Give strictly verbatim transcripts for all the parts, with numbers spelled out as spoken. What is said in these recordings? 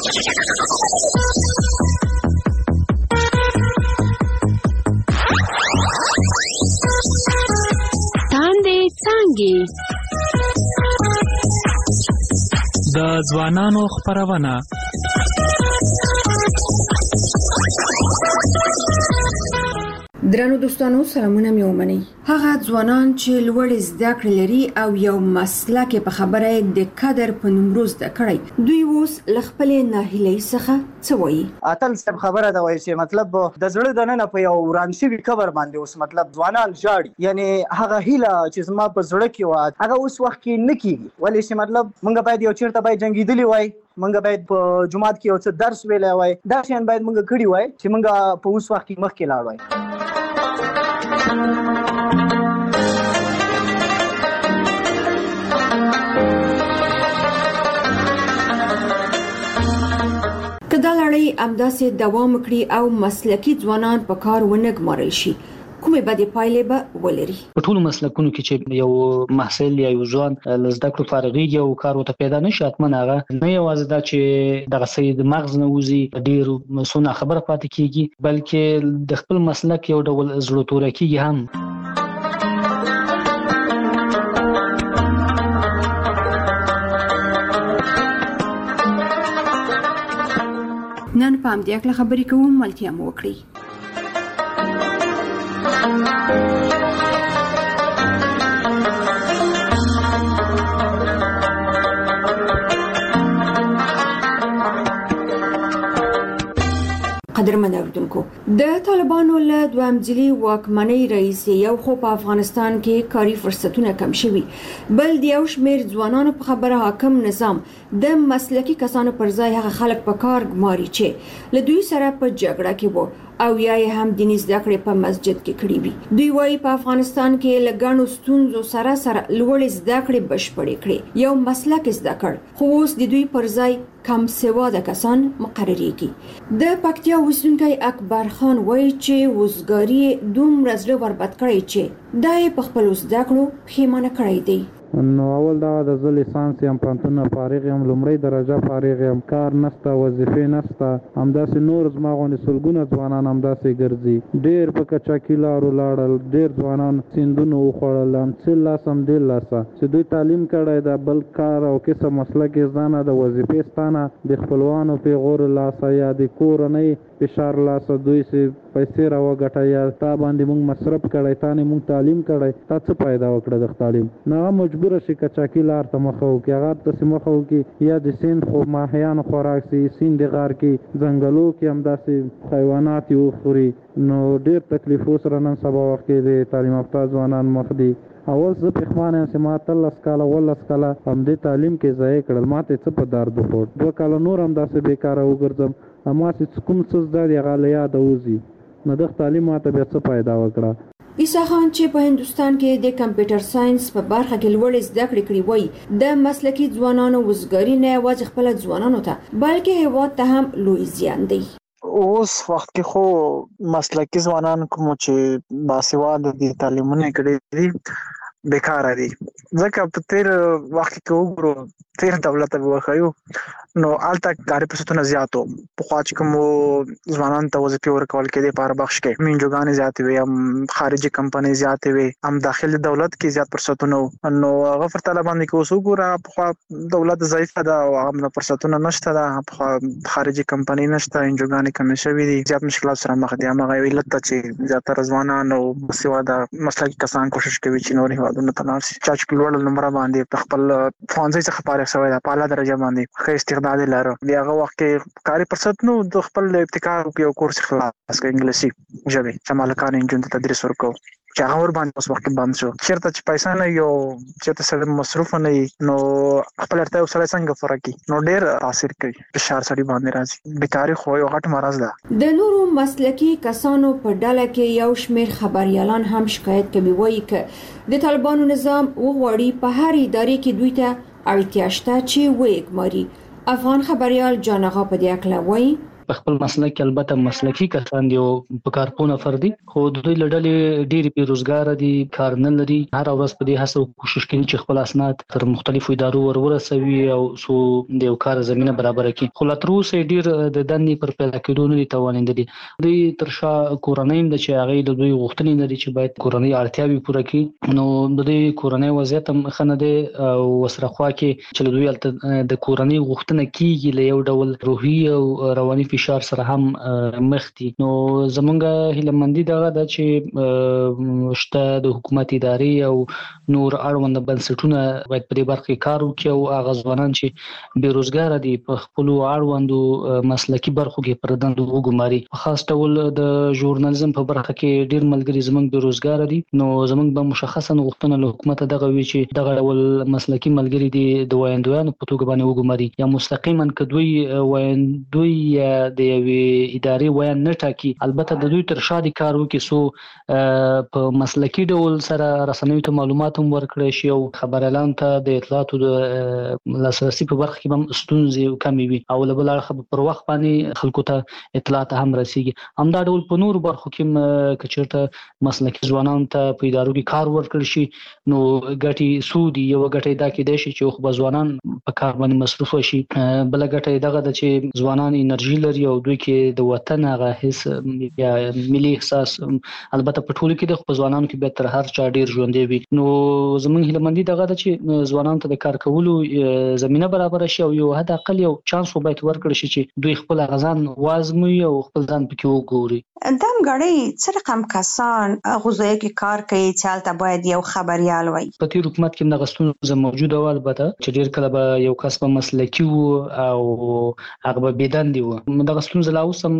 تاندې څانګې د ځوانانو خپرونه. درنو دوستانو سلامونه مې ومنئ. هغه ځوانان چې لوړ زده کړې لري او یو مسلک په خبره د قدر په نومرو زده کړی، دوی اوس له خپلې ناهیلۍ څخه څه وایي؟ اتل صاحب خبره ده وایي چې مطلب د زړه د ننه په یو وران شوي قبر باندې اوس مطلب ځوانان ژاړي، یعنی هغه هیله چې زما په زړه کې وه هغه اوس وخت کې نه کېږي. ولې چې مطلب موږ باید یو چېرته باید جنګېدلي وای، موږ باید په جومات کې یو څه درس ویلی وای، دا شیان باید موږ کړي وای چې موږ په اوس وخت کې مخکې لاړ وای. که دا لړۍ همداسې دوام وکړي او مسلکي ځوانان په کار ونه ګمارل شي، کومې بدې پایلې به ولري؟ په ټولو مسلکونو کې چې یو محصل یا یو ځوان له زده کړو فارغېږي او کار ورته پیدا نه شي، حتما هغه نه یوازې دا چې دغه څه د مغز نه وځي ډېر څه ناخبره پاتې کېږي، بلکې د خپل مسلک یو ډول زړه توره کېږي هم. نن په همدې اړه خبرې کوو، ملتیا مو وکړئ. قدرمن اوریدونکو، د طالبانو له دویم ځلي واکمنۍ رئیس یو خو په افغانستان کې کاري فرصتونه کم شوي، بل د یو شمېر ځوانانو په خبره حاکم نظام د مسلکي کسانو پر ځای هغه خلک په کار ګماري چې له دوی سره په جګړه کې وو او یا یې هم دیني زده کړې په مسجد کې کړې وي. دوی وایي په افغانستان کې له ګڼو ستونزو سره سره لوړې زده کړې بشپړې کړې، یو مسلک زده کړ، خو اوس د دوی پر ځای کم سواده کسان مقرریږي. د پکتیا اوسیدونکی اکبر خان وایي چې وزګاري دومره زړه وربد کړی چې دا یې په خپلو زده کړو پښیمانه کړی دی. نو اول دا د زه لیسانس یم، پوهنتون فارغ یم، لومړۍ درجه فارغ یم، کار نشته، وظیفې نشته، همداسې نور زما غوندې سلګونه ځوانان همداسې ګرځي. ډېر په کچاکي لارو لاړل، ډېر ځوانان سیندونه وخوړل، همڅې لاس همدې لاسه چې دوی تعلیم کړی ده، بل کار او کسب مسلک یې زده نه، د وظیفې سته نه، د خپلوانو پیغور لاسه یا د کورنۍ فشار لاسه دوی سې پیسې راوګټه یا تا باندې مونږ مصرف کړی، تا نه مونږ تعلیم کړی، تا څه پیدا وکړه د تعلیم؟ نه هغه مجبوره شي کچاکي لار ته مخه وکړي، هغه تاسې مخه وکړي یا د سیند خو ماهیانو خوراک سي، سیند غار کې ځنګلو کې همداسې حیوانات یې وخوري. نو ډېر تکلیفو سره نن سبا وخت کې د تعلیم یافته ځوانان مخ دي. اول زه پښیمانه یم چې ما اتلس کاله اوولس کاله همدې تعلیم کې ضایع کړل، ما ته څه په درد وخوړ، دوه کاله نور همداسې بېکاره وګرځم، اما چې کوم څه زده دي هغه له یاده وځي، نو دغه تعلیم ما ته بیا څه پیدا وکړه. عیسی خان چې په هندوستان کې د کمپیوټر ساينس په برخه کې لوړې زده کړې کړې وای، د مسلکي ځوانانو وزګاري نه یوازې خپل ځوانانو ته بلکې هیواد ته هم لوی زیان دی. اوس وخت کې خو مسلکي ځوانان کوم چې باسواده دي، تعلیمونه کړي دي، بیکاره دي. ځکه په تیر وخت کې وګورو تیر دولت به وخایو نو آلته کاري فرصتونه زیاتو، پخوا چې کوم ځوانان ته وظیفې ورکول کېدې په هر بخش کې، منجوګانې زیاتې وي، هم خارجي کمپنۍ زیاتې وي، هم داخلي دولت کې زیات فرصتونه وو. نو هغه پرتله باندې که اوس وګوره پخوا دولت ضعیفه ده او هغه فرصتونه نشته ده، پخوا خارجي کمپنۍ نشته، منجوګانې کمې شوي دي، زیات مشکلات سره مخ دي. هماغه یو علت ده چې زیاتره ځوانان او باسواده مسلکي کسان کوشش کوي چې نور هېوادونو ته لاړ شي. چا چې په لوړ نمره باندې په خپل ښوونځي څخه فارغ شوی ده، په اعلی درجه باندې ښه استعداد یې لري، د هغه وخت کې کاري فرصت نو د خپل ابتکار یو کورس خلاص کړ انګلیسي ژبې چې مالکان انجن ته تدریس ورکوه چې هغه ور باندې اوس وخت بند شو. چېرته چې پیسې نه یو چېرته سړی مصروف نه وي نو خپل اړتیا یو سړی څنګه پوره کړي، نو ډېر تاثیر کوي، فشار سړي باندې راځي. بیکاري خو یو غټ مرض ده. د نورو مسلکي کسانو په ډله کې یو شمېر خبریالان هم شکایت کوي، وایي که د طالبانو نظام وغواړي په هر ادارې کې دوی ته اړتیا شته چې ویګماري. افغان خبریال جان آغا په دې اړه وایي په خپل مسلک البته مسلکی کسان دي او په کارپونه فردي خو د دوی لړلې ډېری بیروزګار دي کار نه لري هر ورځ په دې هڅه کوشش کوي چې خپل اسناد تر مختلفو ادارو ورورسوي او سو د یو کار زمينه برابر کړي خو لا تر اوسه ډېر د دندې پر پیدا کېدو نه توانیدلي دوی تر شا کورنۍ د چې هغه د دوی غوښتنې لري چې باید کورنۍ اړتیاوي پوره کړي نو د دوی کورنۍ وضعیت هم خنه ده او وسره خوا کې چې دوی د کورنۍ غوښتنه کیږي له یو ډول روحي او رواني فشار سره هم مخ دي نو زمونږ هیلمندي دغه د چې شته د حکومت ادارې او نور اړوند بنسټونه باید په دې برخه کې کار وکړي او هغه ځوانان چې بیروزګار دي په خپل اړوندو مسلکی برخو کې پر دندو وګماري په خاص ډول د ژورنالیزم په برخه کې ډیر ملګری زمونږ بیروزګار دي نو زمونږ به مشخصا غوښتنه له حکومت دغه وی چې دغه ډول مسلکی ملګری دي د وایندویانو په توګه باندې وګماري یا مستقیما کدوی وایندوی یا د یوې ادارې وایند نه ټاکي البته د دوی تر شا دي کار وکړي سو په مسلکی ډول سره رسنیو ته معلومات هم ورکړي شي او خبريالان ته د اطلاعاتو د لاسرسي په برخه کې هم ستونزې کمې وي او له بل اړخه پر وخت باندې خلکو ته اطلاعات هم رسیږي همدا ډول په نور برخو کې کچرته مسلکي ځوانانو ته په ادارو کې کار ورکړي شي نو ګټي سودي یو ګټي دا کې د شي چې خو ځوانان په کار باندې مصروف شي بل ګټي دغه د چې ځوانان انرژي لري او دوی کې د وطن هغه حس یا ملي احساس البته په ټولو کې د خو ځوانانو کې به تر هر چا ډیر ژوندې وي نو زمونږ هیلمندي دغه د چې ځوانانو ته د کار کولو زمينه برابر شي او یو حد اقل یو چانس وبایت ورکړي شي چې دوی خپل غزان وازموي او خپل ځان پکې وګوري دم غړي څه رقم کسان غوځي کې کار کوي چې حالت باید یو خبريال وي په تیر حکومت کې د غستون موجوده و البته چې ډیر کله به یو کس په مسلکی وو او هغه به بيدندي وو د غستون زلاوسم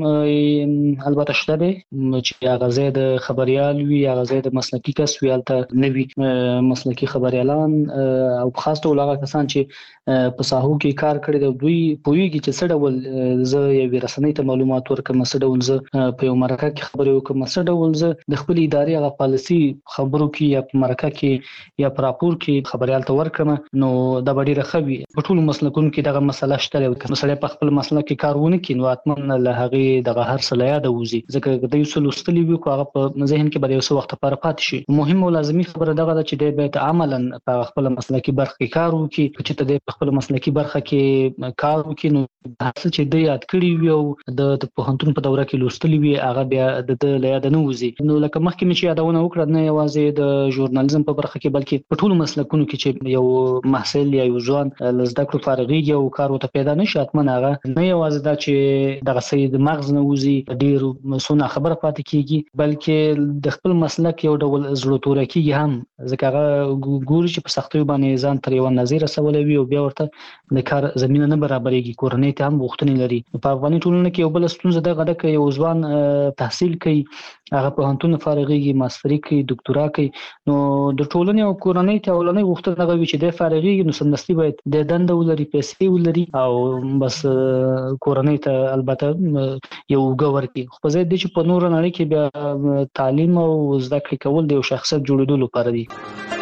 البته شته دي چې هغه زید خبريال وي هغه زید مسلکی کس وي البته نوي مسلکی خبريالان او خاص ټول هغه کسان چې په ساحو کې کار کړی دی دوی پوهیږي چې څه ډول زه یو رسنۍ ته معلومات ورکوم څه ډول زه په یو مرکه کې خبرې وکم څه ډول زه د خپل ادارې هغه پالیسي خبرو کې یا په مرکه کې یا په راپور کې خبريال ته ورکم نو د ډیره خوي په ټولو مسلکونو کې دغه مسله شته مثلا په خپل مسلک کې کارونه کوي نو اتمن له هغه دغه هر څه لا یاد وزي ځکه د یو څه لوستلی وي خو هغه په ذهن کې به یو څه وخت لپاره پاتې شي مهم او لازمي خبره دغه چې د بیت عملاً په خپل مسلکي برخه کې کار وکړي چې ته د خپل مسلکي برخه کې کار وکړي نو هڅه چې د یاد کړی وي او د پوهنتون په دوره کې لوستلی وي هغه بیا د لیاد نه وزي نو لکه مخکې چې یادونه وکړه نه یوازې د ژورنالیزم په برخه کې بلکې په ټولو مسلکونو کې چې یو محصل یا یو ځوان لزده کړو فارغيږي او کار وته پیدا نشي اتمن هغه نه یوازې دا چې دغه سید مغز نه وزي ډیر مسونه خبره پاتې کیږي بلکې د خپل مسلک یو ډول زړه تور کیږي هم ځکه هغه ګوري چې په سختۍ باندې ځان تر یو نظیر سوالوي او بیا ورته د کار زمينه نه برابرېږي کورنۍ ته هم غوښتنې لري په افغاني ټولنه کې یو بل ستونزه ده غږ کې یو ځوان تحصیل کوي هغه په هنتون فارغيږي ماستری کوي ډاکټرا کوي نو د ټولنې او کورنۍ ته ولنې غوښتنه غوي چې د فارغيږي نو سمدستي باید د دند ولري پیسې ولري او بس کورنۍ ته البته یو غور کوي خو زه د چې په نور نه کې بیا تعلیم او زده کړې کول د یو شخصیت جوړېدو لپاره دي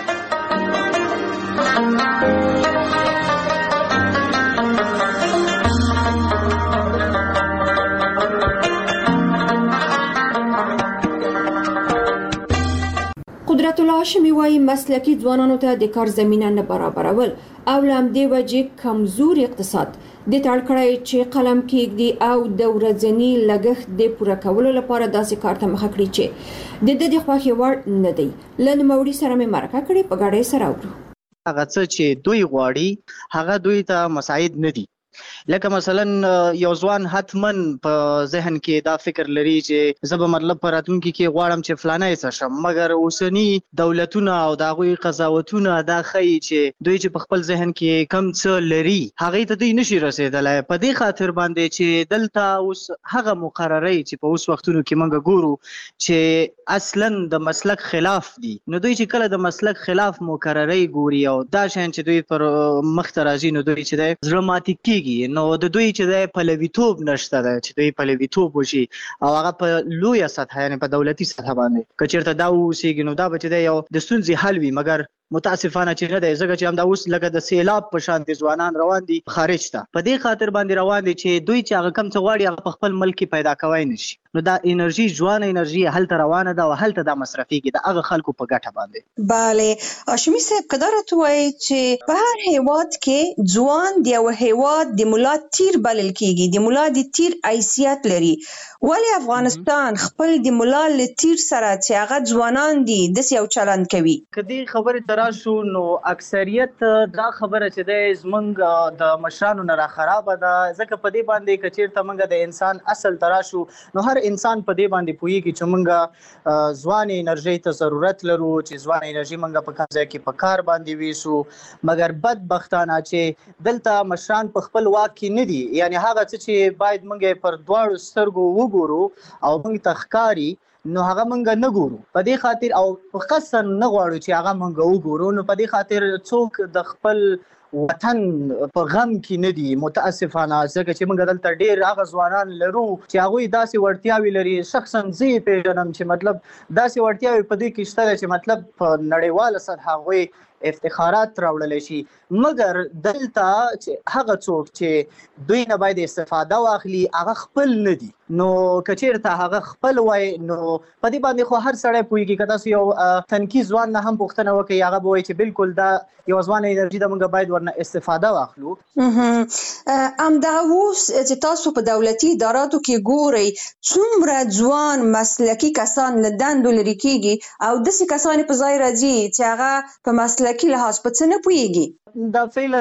قدرت الله هاشمي وايي مسلکي ځوانانو ته د کار زمينه نه برابرول او لام دی وجې کمزوري اقتصاد د تړکړای چې قلم کېږي او د ورځنی لګښت د پوره کولو لپاره داسې کار ته مخه کړی چې د دې خوښي وړ نه دی لن موري سره مې مرکه کړې په غاړې سره اورو هغه څه چې دوی غواړي هغه دوی ته مساعد نه دي لکه مثلا یو ځوان حتمن په ذهن کې دا فکر لري چې زه به مطلب پر راتلونکي کې غواړم چې فلانه څه شم مګر اوسنی دولتونه او د هغوی قضاوتونه دا ښیي چې دوی چې په خپل ذهن کې کم څه لري هغې ته دوی نشي رسېدلی په دې خاطر باندې چې دلته اوس هغه مقررې چې په اوس وختونو کې موږ ګورو چې اصلا د مسلک خلاف دي نو دوی چې کله د مسلک خلاف مقررې ګوري او دا شیان چې دوی پر مخ ته راځي نو دوی چې دی زړه ماتې کېږي نو د دوی چې د پلویتوب نشته ده چې دوی پلویتوب وشي او هغه په لویه سطح یعنې په دولتي سطح باندې که چېرته دا واوسېږي نو دا به چې دی یو د ستونزې حل وي مګر متاسفانه چې نه دی، ځکه چې هم دا اوس لکه د سیلاب په شان دي ځوانان روان دي خارج ته، په دې خاطر باندې روان دي چې دوی چې هغه کم څه غواړي هغه په خپل ملک کې پیدا کوی نشي. نو دا انرژي ځوانه انرژي هلته روانه ده او هلته دا مصرفيږي د هغه خلکو په ګټه باندې. bale هاشمي صاحب کدار ته وایي چې په هر هیواد کې ځوان دی او هیواد د مولا تیر بلل کیږي، د مولا د تیر حیثیت لري، ولی افغانستان خپل د مولا ل تیر سره چې هغه ځوانان دي د یو چلند کوي. کدی خبره تراشو نو اکثریت دا خبره چې د زمنګ د مشرانو نه را خراب ده، ځکه په دې باندې کچیر ته منګه د انسان اصل تراشو نو هر انسان په دې باندې پوهیږي چې منګه ځوان انرژي ته ضرورت لرو، چې ځوان انرژي منګه په کار کې په کار باندې ویسو، مګر بدبختانه چې دلته مشران په خپل واک کې نه دي، یعنی هغه څه چې باید منګه پر دواړو سترګو وګورو او موږ تخکاری نو هغه منګه نه ګورو، په دې خاطر او په قصد نه غواړو چې هغه منګه وګورو، نو په دې خاطر څوک د خپل وطن په غم کې نه دي متاسفانه، ځکه چې موږ دلته ډېر هغه ځوانان لرو چې هغوی داسې وړتیاوې لري، شخصا زه یې پېژنم چې مطلب داسې وړتیاوې په دې کې شته چې مطلب په نړیواله سطحه هغوی افتخارات راوړلی شي، مګر دلته چې هغه څوک چې دوی نه باید استفاده واخلي هغه خپل نه دي، نو کچیرته هغه خپل وای نو په دې باندې خو هر سړی پوهیږي که تاسو یو تنکي ځوان نه هم پوښتنه وکړئ هغه به وایي چې بالکل دا یو ځوانه انرژي ده موږ باید ورنه استفاده واخلو. همدغه اوس چې تاسو په دولتي اداراتو کې ګورئ څومره ځوان مسلکي کسان له دندو لرې کېږي او داسې کسان په ځای راځي چې هغه په مسلکي لحاظ په څه نه پوهیږي. دا فعلا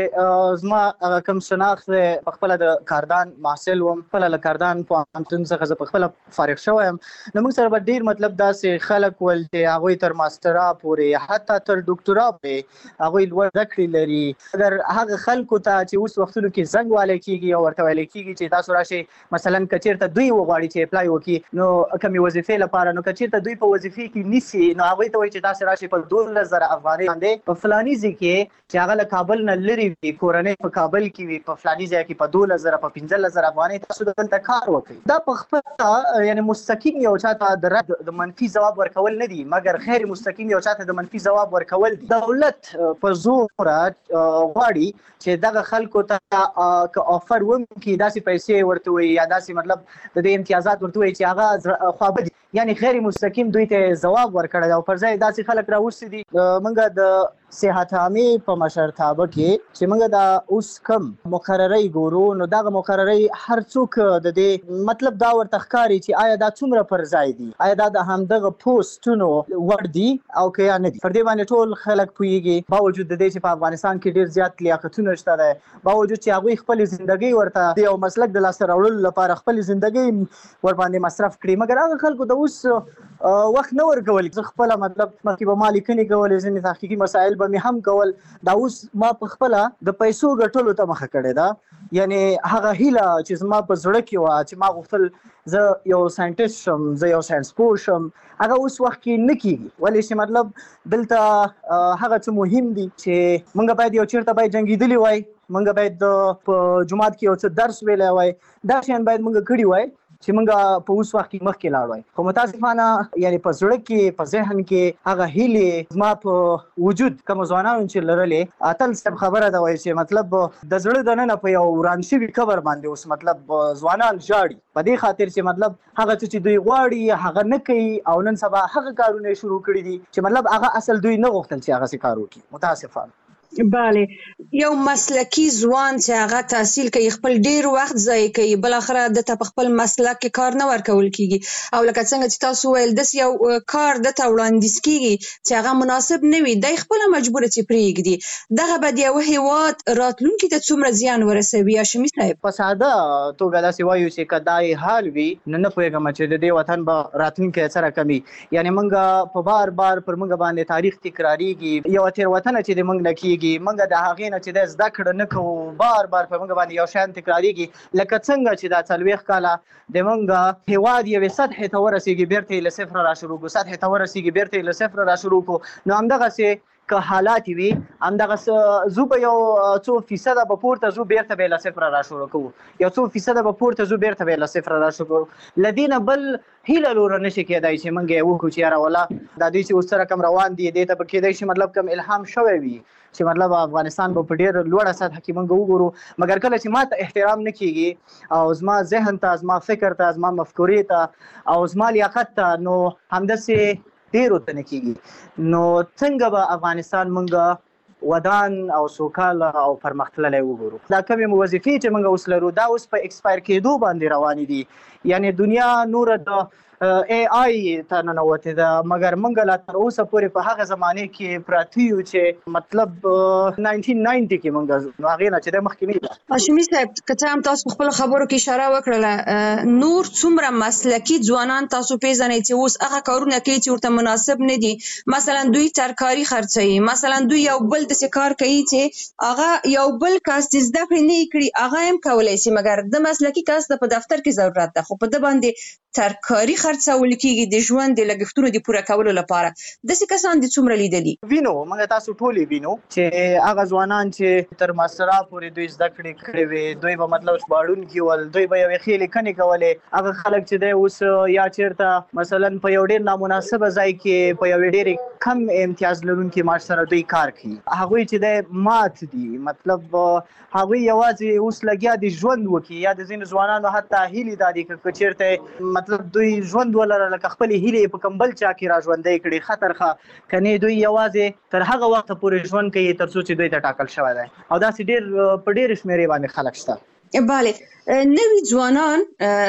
چې زما هغه کوم شناخت په خپل د کاردان محصل وم، خپل له کاردان پوهنتون څخه زه په خپل فارغ شوی یم، نو موږ سره به ډېر مطلب داسې خلک ول چې هغوی تر ماسټرا پورې حتی تر ډاکټرا پورې هغوی لوړ زده کړې لري، اگر هغه خلکو ته چې اوس وختونو کې زنګ والی کېږي او ورته ویلی کېږي چې تاسو راشئ مثلا که چېرته دوی وغواړي چې اپلای وکړي نو کومې وظیفې لپاره، نو که چېرته دوی په وظیفې کې نیسي نو هغوی ته وایي چې تاسې راشئ په دولس زره افغانۍ باندې په فلاني ځای کې چې هغه له کابل نه لرې وي، کورنۍ په کابل کې وي، په فلاني ځای کې په دولس زره په پنځلس زره افغانۍ تاسو دلته کار وکړئ. دا په خپله یعنې مستقیم یو چاته د رد د منفي ځواب ورکول نه دي، مګر غیر مستقیم یو چاته د منفي ځواب ورکول دي. دولت په زوره غواړي چې دغه خلکو ته که آفر وکړي داسې پیسې ورته وایي یا داسې مطلب د دې امتیازات ورته وایي چې هغه خوابه دي، یعنی غیر مستقیم دوی ته ځواب ورکړی دی او پر ځای داسې خلک راوستي دي. موږ د صحت عامې په مشرتابه کې چې موږ دا اوس کم مقررۍ ګورو نو دغه مقررۍ هر څوک د دې مطلب دا ورته ښکاري چې آیا دا څومره پر ځای دي، آیا دا د همدغه پوسټونو وړ دي او که یا نه دي. پر دې باندې ټول خلک پوهېږي، باوجود د دې چې په افغانستان کې ډېر زیات لیاقتونه شته دی، باوجود چې هغوی خپلې زندګۍ ورته د یو مسلک د لاسته راوړلو لپاره خپلې زندګۍ ورباندې مصرف کړي، مګر هغه خلکو ته اوس وخت نه ورکول. زه خپله مطلب مخکې به ما لیکنې کولې، ځینې تحقیقي مسایل به مې هم کول، دا اوس ما په خپله د پیسو ګټلو ته مخه کړې ده، یعنې هغه هیله چې زما په زړه کې وه چې ما غوښتل زه یو ساینټسټ شم، زه یو ساینسپوه شم، هغه اوس وخت کې نه کېږي. ولې چې مطلب دلته هغه څه مهم دي چې موږ باید یو چېرته باید جنګېدلي وای، موږ باید په جومات کې یو څه درس ویلی وای، دا شیان باید موږ کړي وای چې موږ په اوس وخت کې مخکې لاړ وای. خو متاسفانه یعنې په زړه کې په ذهن کې هغه هیلې زما په وجود کوم ځوانانو چې لرلې، اتل صاحب خبره ده وایي چې مطلب د زړه دننه په یو وران شوي قبر باندې اوس مطلب ځوانان ژاړي په دې خاطر چې مطلب هغه څه چې دوی غواړي هغه نه کوي او نن سبا هغه کارونه یې شروع کړي دي چې مطلب هغه اصل دوی نه غوښتل چې هغه څه کار وکړي. متاسفانه bale یو مسلکی ځوان چې هغه تحصیل کوي خپل ډیر وخت ضایع کوي، بل اخره د ته خپل مسلک کې کار نه ورکول کیږي او لکه څنګه چې تاسو ویل د یو کار د ته وړاندیز کیږي چې هغه مناسب نه وي، د خپل مجبور چې پریږدي، دغه به د یو هیواد راتلونکي ته څومره زیان ورسوي. هاشمي صاحب په ساده توګه داسې وایو چې که دا یې حال وي نو نه پوهېږم چې د دې وطن به راتلونکی سره کمي، یعنې موږ په بار بار پر موږ باندې تاریخ تکرارېږي، یوه تېروتنه چې د موږ نه کېږي موږ د هغې نه چې د زده کړه نه کوو، بار بار په موږ باندې یو شیان تکرارېږي، لکه څنګه چې دا څلوېښت کاله د موږ هېواد یوې سطحې ته ورسېږي، بېرته یې له صفره را شروع کړو، سطحې ته ورسېږي بېرته یې له صفره را شروع کړو، نو همدغسې که حالات وي همدغه زو به یو څو فیصده به پورته زو بیرته به له صفره راشروع کوو یو څو فیصده به پورته زو بیرته به له صفره راشروع کوو له دې نه بل هیله لوره نشي کېدای چې موږ یې وکړو چې یاره والله دا دوی چې اوس سره کم روان دي دې ته به کېدای شي مطلب کم الهام شوی وي چې مطلب افغانستان به په ډېر لوړه سطح کې موږ وګورو مګر کله چې ما ته احترام نه کېږي او زما ذهن ته زما فکر ته زما مفکورې ته او زما لیاقت ته نو همداسې ډېرو ته نه کېږي نو څنګه به افغانستان موږ ودان او سوکاله او پرمختللی وګورو دا کومې وظیفې چې موږ اوس لرو دا اوس په ایکسپایر کېدو باندې روانې دي یعنې دنیا نوره د ای آی ته ننوتې ده مګر موږ لا تر اوسه پورې په هغه زمانې کې پراته یو چې مطلب ناینټین ناینټي کې موږ نو هغې نه چې دی مخکې نه ده. هاشمي صاحب که څه هم تاسو په خپلو خبرو کې اشاره وکړله نور څومره مسلکي ځوانان تاسو پیژنئ چې اوس هغه کارونه کوي چې ورته مناسب نه دي مثلا دوی ترکاري خرڅوي مثلا دوی یو بل داسې کار کوي چې هغه یو بل کس چې زده کړې نه یې کړي هغه هم کولی شي مګر د مسلکي کس د په دفتر کې ضرورت ده خو په ده باندې ترکاري خرڅول کېږي د ژوند د لګښتونو د پوره کولو لپاره داسې کسان دي څومره لیدلي وینو موږ تاسو ټول وینو چې هغه ځوانان چې تر ماسترا پورې دوی زده کړې کړې وي دوی به مطلب ژباړونکي ول دوی به یوې ښې لیکنې کولې هغه خلک چې دی اوس یا چېرته مثلا په یو ډېر نامناسبه ځای کې په یوې ډېرې کم امتیاز لرونکي معاش سره دوی کار کوي هغوی چې دی مات دي مطلب هغوی یوازې اوس لګیا دي ژوند وکړي یا د ځینو ځوانانو حتی هیلې دا دي که چېرته مطلب دوی ژوند ولره لکه خپلې هیلې په کوم بل چا کې را ژوندی کړي خطر ښه کنې دوی یوازې تر هغه وخته پورې ژوند کوي تر څو چې دوی ته ټاکل شوی دی او داسې ډېر په ډېرې شمېرې باندې خلک شته. بله نوي ځوانان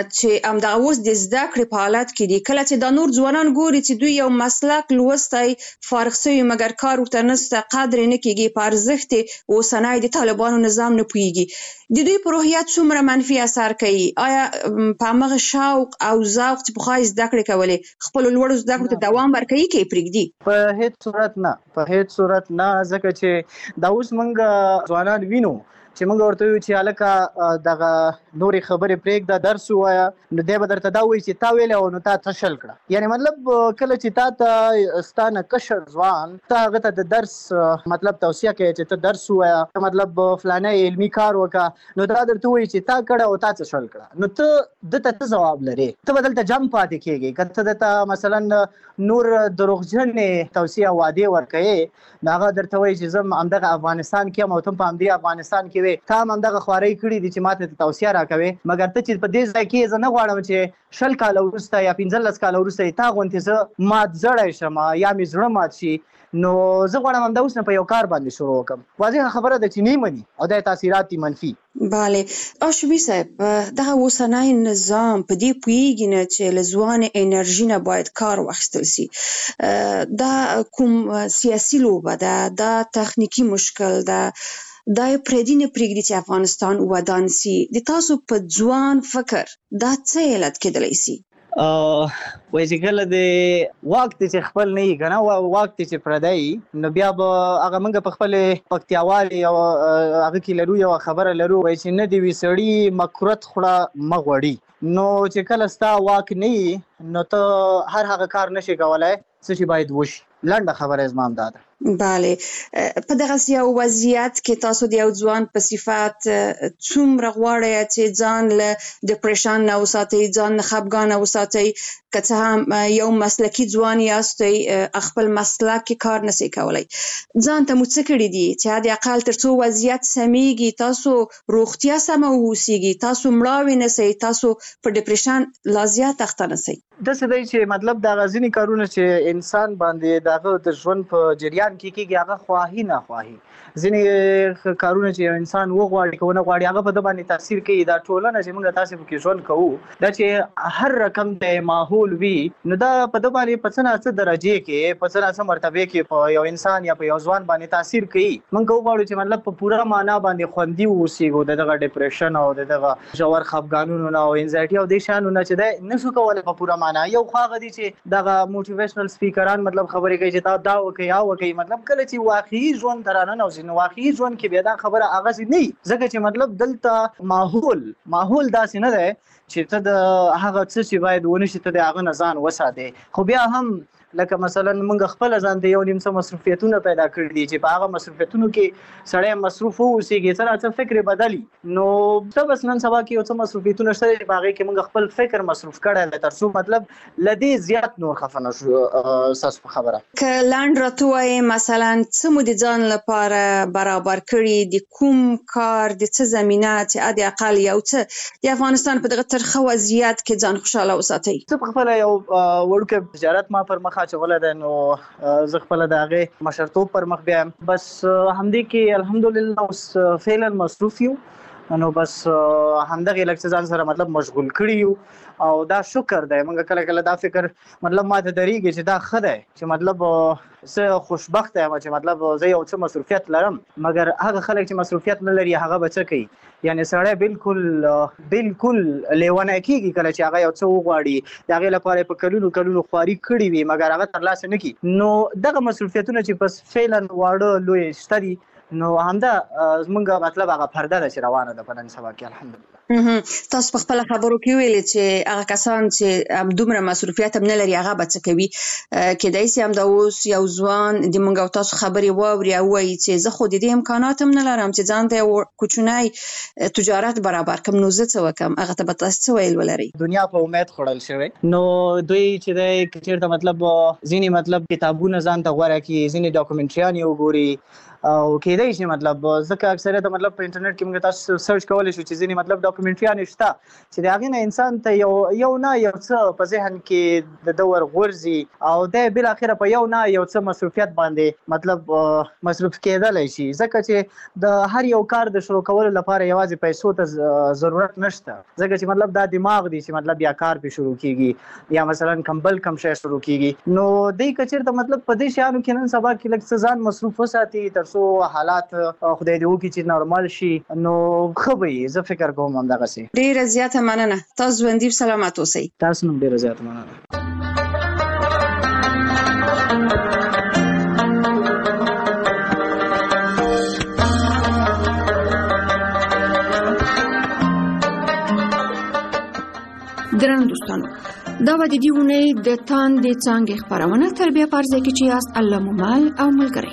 چې همدغه اوس د زده کړې په حالت کې دي کله چې دا نور ځوانان ګوري چې دوی یو مسلک لوستی فارغ شوي مګر کار ورته نشته قدر یې نه کېږي په ارزښت اوسنی د طالبانو نظام نه پوهېږي د دوی په روحیت څومره منفي اثر کوي آیا په همغه شوق او ذوق چې پخوا یې زده کړې کولې خپلو لوړو زده کړو ته دوام ورکوي که یې پرېږدي؟ په هېڅ صورت نه په هېڅ صورت نه ځکه چې دا اوس موږ ځوانان وینو چې موږ ورته ویو چې هلکه دغه نورې خبرې پرېږده درس ووایه نو دی به درته دا وایي چې تا ویلی او نو تا تشل کړه یعنې مطلب کله چې تا ته ستا نه کشر ځوان ته هغه ته د درس مطلب توصیه کوي چې ته درس ووایه مطلب فلانی علمي کار وکړه نو دا درته وایي چې تا کړه او تا تشل کړه نو ته دته څه ځواب لرې ته به دلته جم پاتې کېږې که ته دته مثلا نور دروغجنې توصیه وعدې ورکوې نو هغه درته وایي چې زه همدغه افغانستان کې یم او ته په همدې افغانستان کې تا هم همدغه خوارۍ کړي دي چې ماته ته توصیه راکوې مګر ته چې په دې ځای کې زه نه غواړم چې شل کاله وروسته یا پنځلس کاله وروسته تا غوندې زه مات زړی شم یا مې زړه مات شي نو زه غواړم همدا اوس نه په یو کار باندې شروع وکړم واضحه خبره ده چې نه مني او دا تاثیرات دي منفي. بله هاشمي صاحب دغه اوسنی نظام په دې پوهېږي نه چې له ځوانې انرژي نه باید کار واخیستل سي دا کوم سیاسي لوبه ده دا تخنیکي مشکل ده دا یې پرېږدي نه پرېږدي چې افغانستان ودان سي د تاسو په ځوان فکر دا څه علت کېدلی سي؟ وایي چې کله د واک ته چې خپل نه وي که نه واک ته چې پردی نو بیا به هغه موږ په خپلې پکتیاوالې او هغه کې لرو یوه خبره لرو وایي چې نه دې وي سړي مکروت خوړه مه غوړي نو چې کله ستا واک نه وي نو ته هر هغه کار نشي کولی څه چې باید وشي لنډه خبره زما همدا ده. بله په دغسې یو وضعیت کې تاسو د یو ځوان په صفت څومره غواړئ چې ځان له ډپریشن نه وساتئ ځان نه خفګانه وساتئ که څه هم یو مسلکي ځوان یاستئ خپل مسلک کې کار نسئ کولی ځان ته مو څه کړي دي چې حد اقل تر څو وضعیت سمیږي تاسو روغتیا سمه واوسیږي تاسو مړاوې نسئ تاسو په ډپریشن لا زیات اخته نسئ؟ داسې دی چې مطلب دغه ځینې کارونه چې انسان باندې د هغه د ژوند په جریان کې کېږي هغه خواهي ناخواهي ځینې کارونه چې یو انسان وغواړي که ونه غواړي هغه په ده باندې تاثیر کوي دا ټولنه چې موږ تاسې پکې ژوند کوو دا چې هر رقم د ماحول وي نو دا په ده باندې په څه نه څه درجې کې په څه نه څه مرتبې کې په یو انسان یا په یو ځوان باندې تاثیر کوي موږ که وغواړو چې مطلب په پوره معنا باندې خوندي واوسېږو د دغه ډپریشن او د دغه ژور خفګانونو نه او انزایټي او دې شیانو نه چې دی نشو کولی په پوره معنا یو خو هغه دي چې دغه موټیویشنل سپیکران مطلب خبرې کوي چې تا دا وکړئ یا وکړئ مطلب کله چې واقعي ژوند ته راننوځي نو واقعي ژوند کې بیا دا خبره هغسې نه وي ځکه چې مطلب دلته ماحول ماحول داسې نه دی چې ته د هغه څه چې باید ونه شي ته د هغه نه ځان وساتې خو بیا هم لکه مثلا موږ خپل ځان ته یو نیم څه مصرفیتونه پیدا کړی دي چې په هغه مصرفیتونو کې سړی مصروف اوسېږي څه څه فکر بدلی نو ته بس نن سبا کې یو څه مصرفیتونه شته چې هغه کې موږ خپل فکر مصروف کړی دی تر څو مطلب لدی زیات نور خفه نشو اساس په خبره که لاند راتوي مثلا څه مو د ځان لپاره برابر کړی د کوم کار د څه زمينه چې ادي اقل یو څه د افغانستان په دغه ترخه وضعیت کې ځان خوشاله وساتي څه په خپل یو وړوکه تجارت ما پر مخه چغله ده نو زه خپل دغه مشرتوب پر مخ بیا بس همدې کې الحمدلله اوس فعلا مصروف یو نو بس همدغه لکه ځان سره مطلب مشغول کړی یو او دا شکر دی موږ کله کله دا فکر مطلب ما ته دریږي چې دا خدای چې مطلب زه خوشبخت یم چې مطلب زه یو څه مصروفیت لرم مګر هغه خلک چې مصروفیت نه لري هغه بچ کوي یعنی سړی بالکل بالکل لیونه کیږي کله چې هغه یو څه وغواړي دا غي لپاره په کلونو کلونو خواري کړی وي مګر هغه ترلاسه نه کی نو دغه مصروفیتونه چې پس فعلا واړه لوی شتري نو همدا زمونږ مطلب هغه پرده ده چې روانه ده په نن سبا کې الحمدلله تاسو په خپل خبرو کې ویل چې هغه کسان چې دومره مصروفیت هم نه لري هغه بچ کوي کېدای شي هم دا اوس یو ځوان د مونږ او تاسو خبرې واوري او وایي چې زه خو د دې امکانات هم نه لرم چې ځان ته کوچنی تجارت برابر کم نو زه څه وکم هغه ته به تاسو ویل ولري دنیا په امید خړل شوی نو دوی چې د چیرته مطلب ځینی مطلب کتابونه ځان ته غوړه کی ځینی ډاکومنټریان یو ګوري او کېدای شي مطلب ځکه اکثریت مطلب په انټرنیټ کې موږ تاسو سرچ کولای شو چې ځینې مطلب ډاکومنټریان شته چې د هغې نه انسان ته یو یو نه یو څه په ذهن کې د دور غورځي او د بل اخره په یو نه یو څه مصروفیت باندې مطلب مصروف کېدلی شي ځکه چې د هر یو کار د شروع کولو لپاره یوازې پیسو ته ضرورت نشته ځکه چې مطلب دا دماغ دی چې مطلب یا کار په شروع کیږي یا مثلا کمبل کم شي شروع کیږي نو د کچیر ته مطلب په دې شانو کې نن سبا کې لږ ځان مصروف وساتي تر څو حالات خدای دې وکړي چې نورمال شي نو خو به زه فکر کوم هم دغه سي ډیره زیاته مننه تاسو ژوندۍ سلامت اوسئ تاسو هم ډیره زیاته مننه درنو دوستانو دا و د دې اونۍ د تاندې څانګې خپرونه تر بیا په ارزه کې چې یاست الله مو مل او ملګری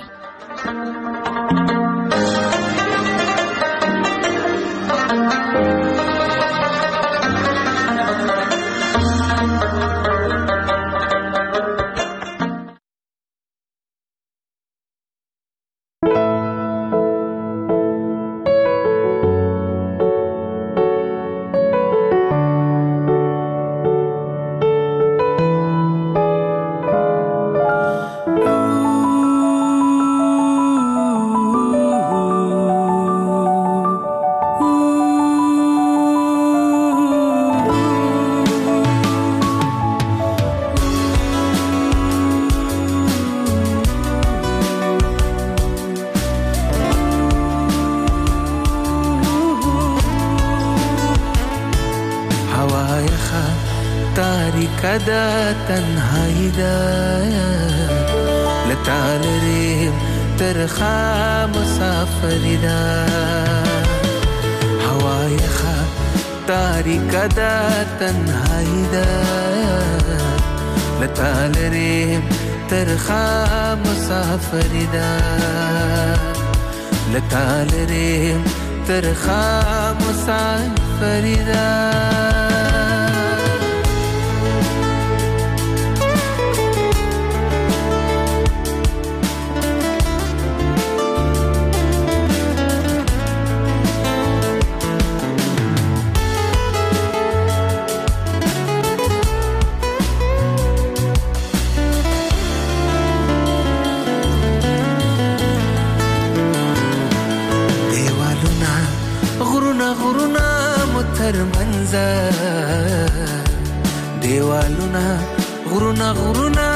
دا تنهایی دا لتالریم ترخا مسافری دا هوای خا تاریک دا تنهایی دا لتالریم ترخا مسافری دا لتالریم ترخا مسافری دا دیوالونا غرونا غرونا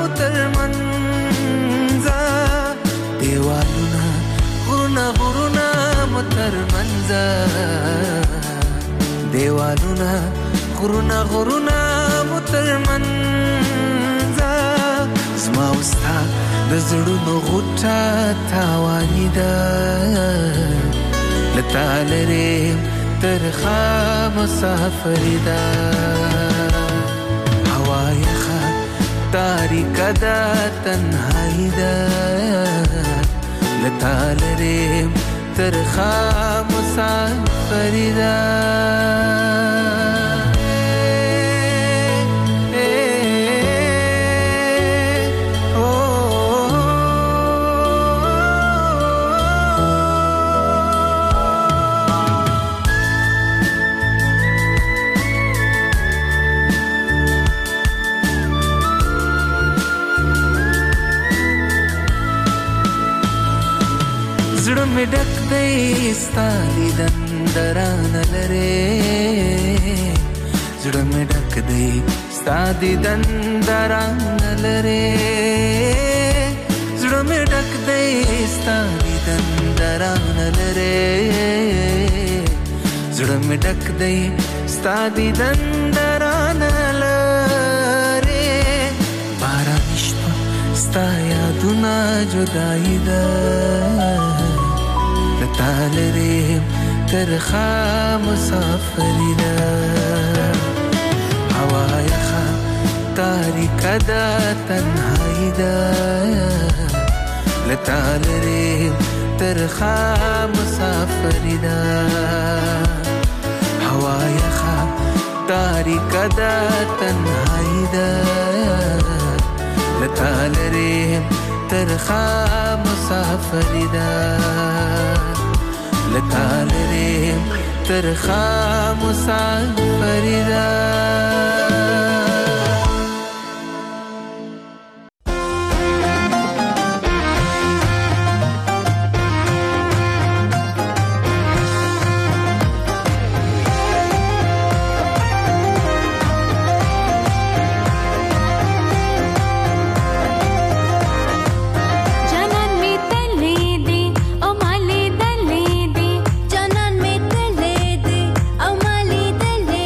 مترمنزا دیوالونا غرونا غرونا مترمنزا دیوالونا غرونا غرونا مترمنزا زما وستا د زړونو غوټه تاواني ده لتالرې ترخا مسافری دا هوای خا تاریک دا تنهایی دا لطالریم ترخا مسافری دا زړه مې ډک دی ستا دیدن دران لرې زړه مې ډک دی ستا دیدن دران لرې زړه مې ډک دی ستا دیدن دران لرې زړه مې ډک دی ستا دیدن دران لرې باران شپه ستا یادونه جدایي ده لطالریم ترخا مسافری دا هوا یخا تاریک دا تنهایی دا لطالریم ترخا مسافری دا هوا یخا تاریک دا تنهایی دا لطالریم ترخا مسافری دا لطالریم ترخا مسافری دا Dale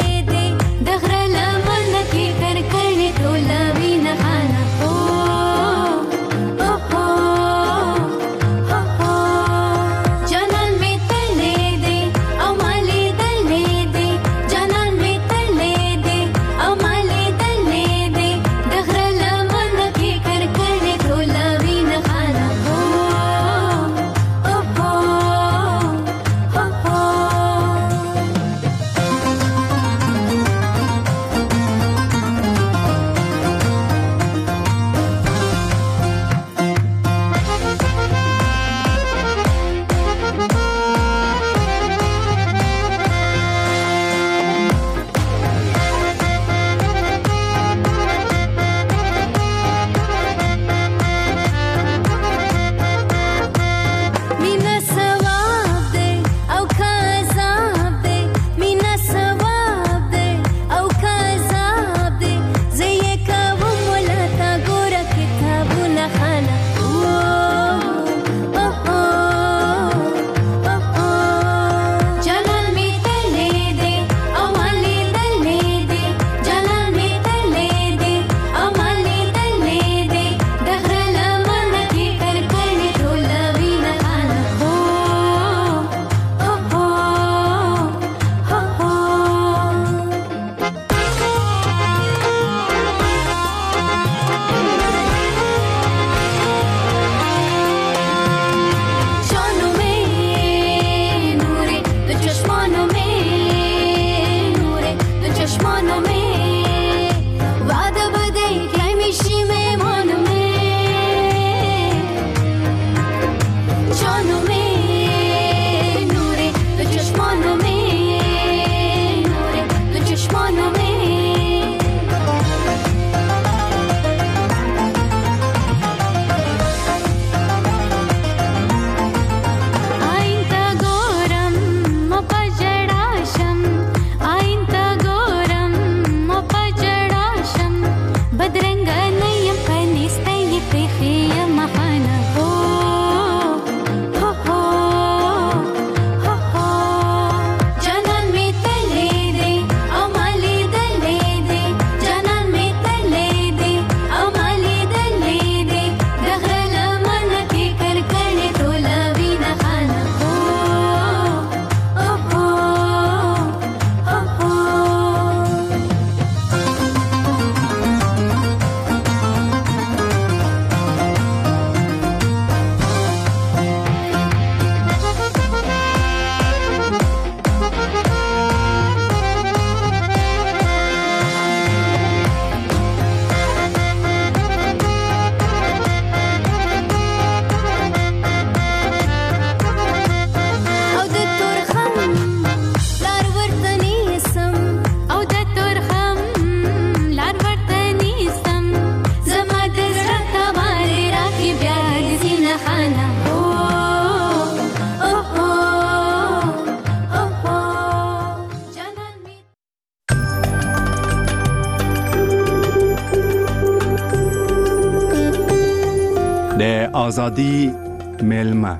آزادی میلمه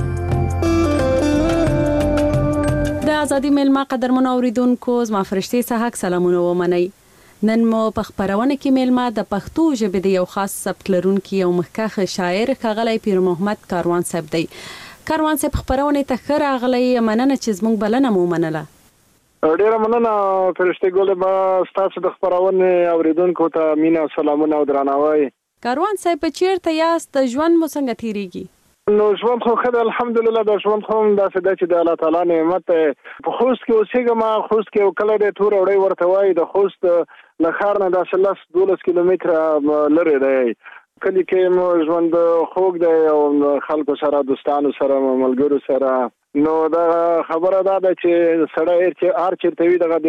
د ازادي میلمه قدرمن اوریدونکو زما فرشتي صحاک سلامونه ومنئ. نن مو په خبرونه کې میلمه د پښتو ژبې د یو خاص سبک لرونکي او مخکښ شاعر ښاغلی پیر محمد کاروان صاحب دی. کاروان صاحب خبرونه ته ښه راغلی، مننه چې زموږ بلنه مو ومنله. ډیره مننه فرشتي ګل، ما ستاسو د خبرونه اوریدونکو ته مینه سلامونه او درناوی. کاروان صاحب چیرته یاست؟ ژوند مو څنګه تیریږي؟ نو ژوند خو خدای الحمدلله د ژوند خو داسې ده چې د الله تعالی نعمت په خوست کې اوسېږم. خوست کې کله د تور وړي ورته وایي، د خوست له ښار نه داسې لس دولس کیلومتره لرې دی. کلي کې مو ژوند خوږ دی او خلکو سره، دوستانو سره، ملګرو سره. نو دا خبره دا ده چې سړی هر چېرته وي دغه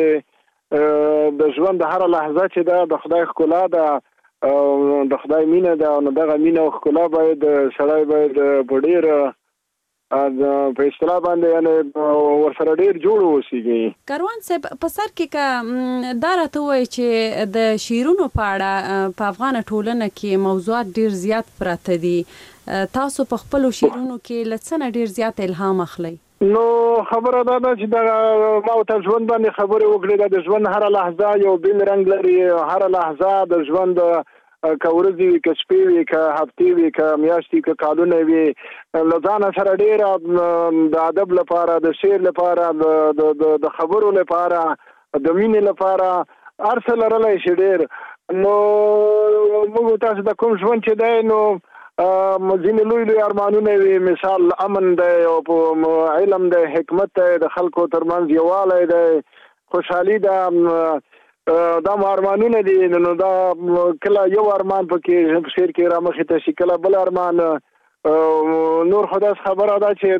د ژوند د هره لحظه چې ده د خدای ښکلا ده او د خدای مینه ده. نو دغه مینه او ښکلا باید سړی باید په ډېر په اصطلاح باندې یعنې ورسره ډېر جوړ اوسېږي. کاروان صاحب په سر کې که دا راته ووایي چې د شعرونو په اړه په افغانه ټولنه کې موضوعات ډېر زیات پراته دي، تاسو په خپلو شعرونو کې له څه نه ډېر زیات الهام اخلئ؟ نو خبره دا ده چې دغه ما ورته ژوند باندې خبرې وکړې. د ژوند هره لحظه یو بېل رنګ لري. هره لحظه د ژوند که ورځې وي، که شپې وي، که هفتې وي، که میاشتې، که کالونه وي، له ځانه سره ډېره د ادب لپاره، د شعر لپاره، د خبرو لپاره، د مینې لپاره هر څه لرلی شي ډېر. نو موږ تاسو د کوم ژوند چې دی نو ځینې لوی لوی ارمانونه وي، مثال امن دی او علم دی، حکمت دی، د خلکو ترمنځ یووالی دی، خوشحالي ده. دا مو ارمانونه دي. نو دا کله یو ارمان پکې شعر کې رامخې ته شي، کله بل ارمان. نور خو داسې خبره ده چې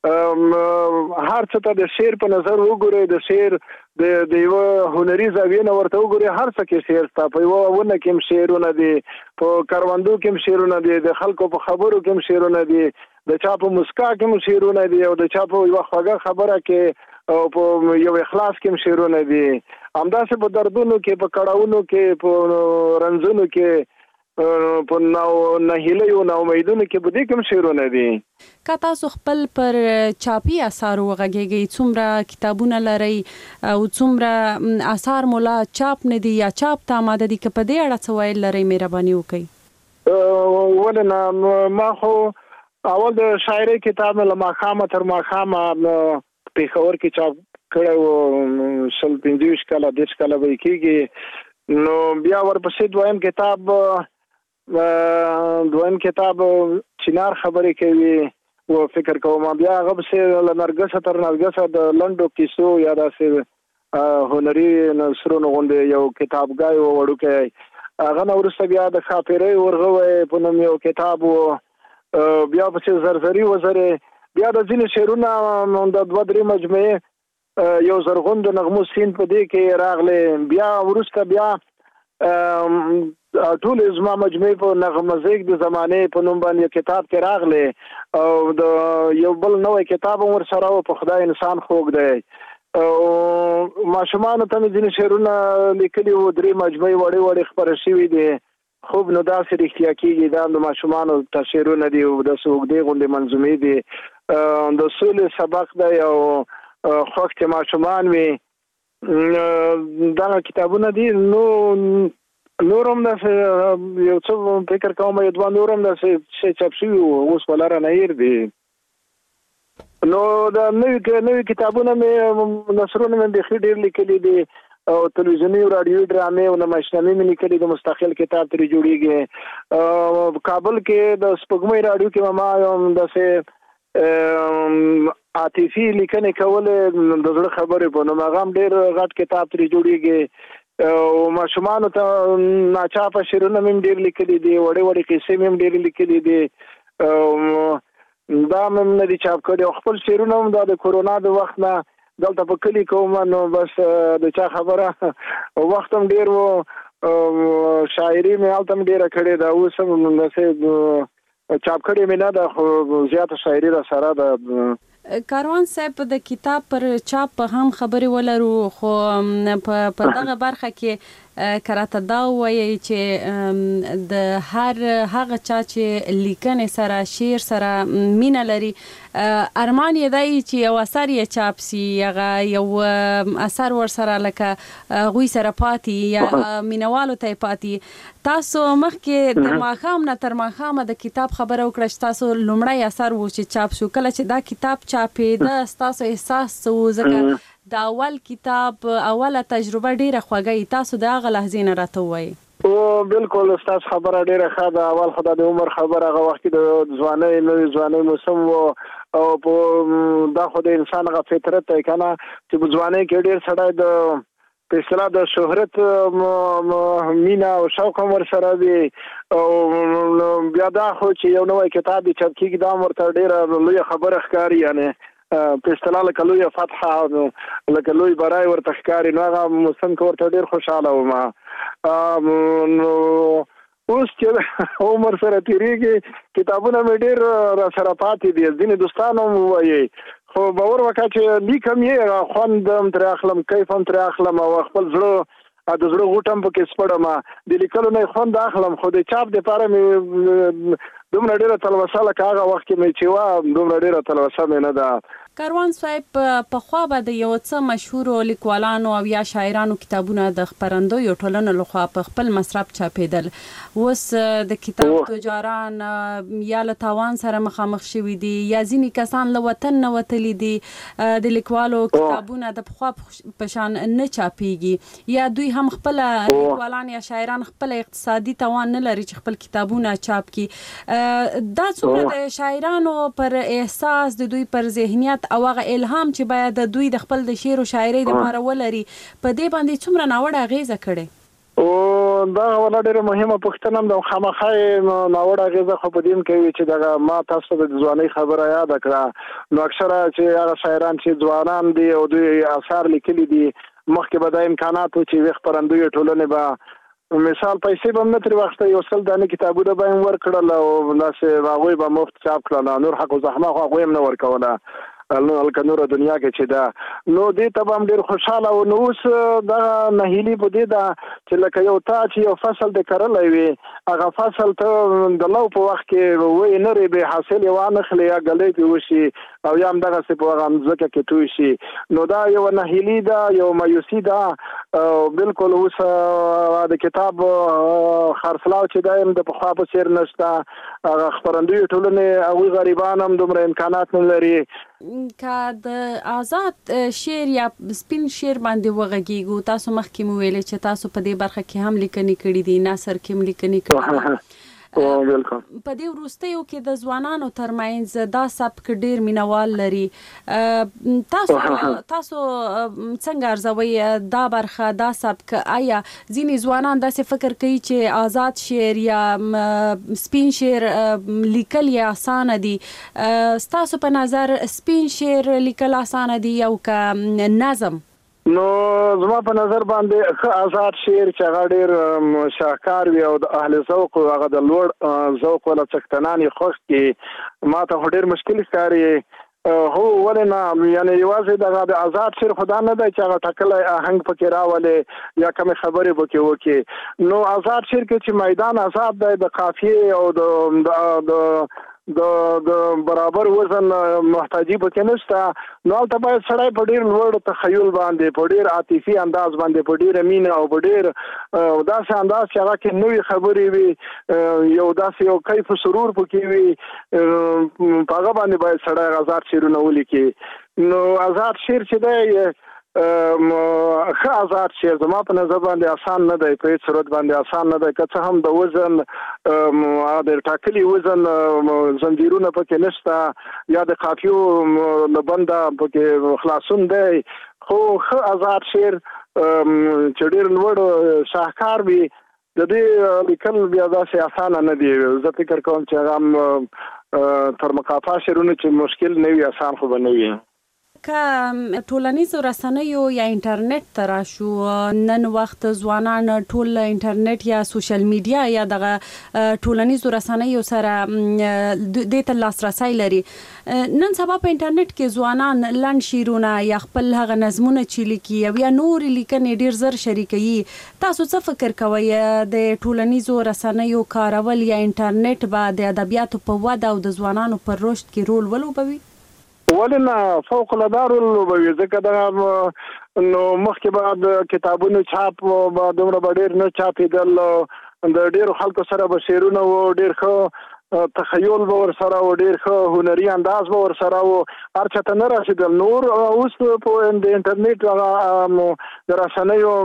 هر څه ته د شعر په نظر وګورئ، د شعر د یوه هنري زاویې نه ورته وګورئ. هر څه کې شعر شته. په یوه ونه کې هم شعرونه دي، په کروندو کې هم شعرونه دي، د خلکو په خبرو کې هم شعرونه دي، د چا په مسکا کې هم شعرونه دي، او د چا په یوه خوږه خبره کې او په یو اخلاص کې هم شعرونه دي. همداسې په دردونو کې، په کړاوونو کې، په رنځونو کې، په نهیلیو نا امیدونو کې په دې کې هم شعرونه دي. که تاسو خپل پر چاپي اثارو وغږیږئ، څومره کتابونه لرئ او څومره اثار مو لا چاپ نه دي یا چاپ ته آماده دي، که په دې اړه څه ویل لرئ مهرباني وکړئ. ولې نه، ما خو اول د شاعرۍ کتاب مې له ماښامه تر ماښامه پېښور کې چاپ کړی و، شل پنځه ویشت کاله دېرش کاله به یې کېږي. نو بیا ورپسې دویم کتاب دویم کتاب چنار خبرې کوي و فکر کوم. بیا هغه پسې له نرګسه تر نرګسه د لنډو کیسو یا داسې هنري نثرونو غوندې یو کتابګای و وړوکی. هغه نه وروسته بیا د ښاپېرۍ ورغوی په نوم یو کتاب و. بیا پسې زرزري وزرې، بیا د ځینې شعرونه د دوه درې مجموعې یو زرغون د نغمو سیند په دې کې راغلی. بیا وروسته بیا ټول زما مجموعې په نغمزیک د زمانې په نوم باندې کتاب کې راغلی، او د یو بل نوی کتاب هم ورسره و، په خدای انسان خوږ دی. ماشومانو ته مې ځینې شعرونه لیکلي وو، درې مجموعې وړې وړې خپاره شوي دي. خوب نو داسې رښتیا کېږي، دا د ماشومانو ته شعرونه دي، داسې اوږدې غوندې منظومې دي. د سولې سبق دی او خوښ چې ماشومان وي. دغه کتابونه دي. نو نور هم داسې یو څه فکر کوم، یو دوه نور هم داسې شی چاپ شوي وو، اوس په لاره نه هیر دي. نو د نوي نوي کتابونه مې نثرونه مې بیخي ډېر لیکلي دي، او تلویزیوني او راډیوي ډرامې او نمایشنامې مې لیکلي دي، مستقل کتاب ترې جوړېږي. کابل کې د سپوږمۍ راډیو کې ما داسې عاطفي لیکنې کولې، د زړه خبرې په نوم، هغه هم ډېر غټ کتاب ترې جوړېږي. او ماشومانو ته ناچاپه شعرونه مې هم ډېر لیکلي دي، وړې وړې قصې مې هم ډېرې لیکلي دي. دا مې نه دي چاپ کړي. او خپل شعرونه هم دا د کورونا د وخت نه دلته په کلي کوم، نو بس د چا خبره وخت هم ډېر و، شاعري مې هلته هم ډېره کړې ده. اوس هم داسې چاپ کړې مې نه ده، خو زیاته شاعري را سره ده. کاروان صاحب د کتاب پر چاپ هم خبرې ولرو خو په په دغه برخه کې کراته دا وایي چې د هر هغه چا چې لیکنې سره شعر سره مینه لري ارمان یې دی چې یو اثر یې چاپ سي هغه یو اثر ور سره لکه غوي سره پاتې یا مینوالو ته پاتې تاسو مخکې د ماخام نه تر ماخامه د کتاب خبره وکړه چې تاسو لومړی اثر و چې چاپ شو کله چې دا کتاب چاپېده تاسو احساس څه ځکه د اول کتاب اوله تجربه ډیره خوږه تاسو د هغه لحظې نه راته وایي او بالکل استاد خبره ډیره ښه ده اول خدای د عمر خبره هغه وخت د ځوانۍ نوې ځوانۍ موسم او په دا خو د انسان غو فطرت دی کنه چې په ځوانۍ کې ډیر سړی د په اصطلاح د شهرت مینا او شوق ور سره دی او بیا دا خو چې یو نوې کتاب چې کیږي دا مرته ډیره لوی خبره ښکاری یعنی په اصطلاح لکه لوی فتحه لکه لوی برای ورته ښکاری نو هغه موسم کې ورته ډیر خوشاله وم نو اوس چې عمر سره تیریږي کتابونه مې ډیر را سره پاتې دي ځینې دوستانو وایي خو باور وکړه چې لیکم یې خوندم تر اخلم کیفم تر اخلم او خپل زړه د زړه غوټم پکې سپړم د لیکلو نه خوند اخلم خو د چاپ د لپاره مې دومره ډیره تلوسه لکه هغه وخت کې مې چې وا دومره ډیره تلوسه مې نه ده کاروان صاحب په خوا به د یو څه مشهورو لیکوالانو او یا شاعرانو کتابونه د خپرندویو ټولنو لخوا په خپل مصرف چاپېدل اوس د کتاب تجاران یا له تاوان سره مخامخ شوي دي یا ځینې کسان له وطن نه وتلي دي د لیکوالو کتابونه د پخوا په شان نه چاپېږي یا دوی هم خپل لیکوالان یا شاعران خپل اقتصادي توان نه لري چې خپل کتابونه چاپ کړي دا څومره د شاعرانو پر احساس د دوی پر ذهنیت او هغه الهام چې باید د دوی د خپل د شعر او شاعرۍ لپاره ولري په دې باندې څومره ناوړه اغیزه کړي او دا ولا ډیره مهمه پوښتنه هم د خامخای ناوړه اغیزه خو په دې کوي چې دا ما تاسو د ځواني خبره یاد کړه نو اکثره چې هغه شاعران چې ځوانان دي او دوی آثار لیکلي دي مخکې به د امکاناتو چې خپرندوی ټولنه به مثال پیسې به نه تر وخت یو څل دانه کتابونه به ورکړل او لاس هغه به مفت چاپ کړل نور حق او زحمت هغه هم نه ورکوله نو الکه نور دنیا کې چې دا نو دې ته هم ډیر خوشاله او نو اوس دا نهیلی په دې دا چې لکه یو تا چې یو فصل د کرلې وي هغه فصل ته د لو په وخت کې وې نه ری به حاصل یو نه خلې یا غلې په وشي او یا هم دغه څه په هغه ځکه کې توي شي نو دا یو نهیلی دا یو مایوسی دا بالکل اوس د کتاب خرڅلاو چې دایم د پخوا په سیر نشته هغه خبرندوی ټولنه او غریبان هم دومره امکانات نه لري که د آزاد شعر یا سپین شعر باندې وغږیږو تاسو مخکې مو ویلې چې تاسو په دې برخه کې هم لیکنې کړې دي ناصر کې هم لیکنې کړې په دې وروستیو کې د ځوانانو ترمنځ دا سبک ډیر مینوال لري تاسو تاسو څنګه ارزوي دا برخه دا سبک آیا ځینې ځوانان داسې فکر کوي چې آزاد شعر یا سپین شعر لیکل یې اسانه دي تاسو په نظر سپین شعر لیکل اسانه دي او که نظم نو زما په نظر باندې ښه آزاد شعر چې هغه ډېر شاهکار وي او د اهل ذوق هغه د لوړ ذوق ولا څښتنانې خوښ کې ما ته ډېر مشکل ښکاري هو ولې نه یعنی یوازې د آزاد شعر خدا نه دی چې هغه ټاکلی آهنګ پکې راولي یا کومې خبرې پکې وکړي نو آزاد شعر کې چې میدان آزاد دی د قافیې او د د د برابر وزن محتاجی پکې نشته نو ته باید سړی په ډیر لوړ تخیل باندې په ډیر عاطفي انداز باندې په ډیر مینه او په ډیر داسې انداز چې هغه کې نوې خبرې وي یو داسې یو کیف سرور پکې وي په هغه باندې باید سړی آزاد شعرونه ولیکي نو آزاد شعر چې دی ښه آزاد شعر زما په نظر باندې آسان نه دی په هیڅ صورت باندې آسان نه دی که څه هم د وزن د ټاکلي وزن زنجیرونه پکې نشته یا د قافیو له بنده پکې خلاصون دی خو ښه آزاد شعر چې ډېر لوړ شاهکار وي د دې لیکل بیا داسې اسانه نه دي زه فکر کوم چې هغه هم تر مقافا شعرونه چې مشکل نه وي آسان خو به نه وي که ټولنیزو رسنیو یا انټرنیټ ته راشو، نن وخت ځوانان ټول انټرنیټ یا سوشل میډیا یا دغه ټولنیزو رسنیو سره دې ته لاسرسی لري. نن سبا په انټرنیټ کې ځوانان لنډ شعرونه یا خپل هغه نظمونه چې لیکي او یا نور لیکنې ډیر زر شریکوي. تاسو څه فکر کوئ د ټولنیزو رسنیو کارول یا انټرنیټ به د ادبیاتو په وده او د ځوانانو پر رشد کې رول ولوبوي؟ ولنه فوق العاده رول ولوبوي، ځکه دا نو مخکې به د کتابونو چاپ به دومره به ډېر نه چاپېدل، د ډېرو خلکو سره به شعرونه و، ډېر ښه تخیل به ورسره و، ډېر ښه هنري انداز به ورسره و، هر چا ته نه رسېدل. نور اوس په د انټرنیټ هغه د رسنیو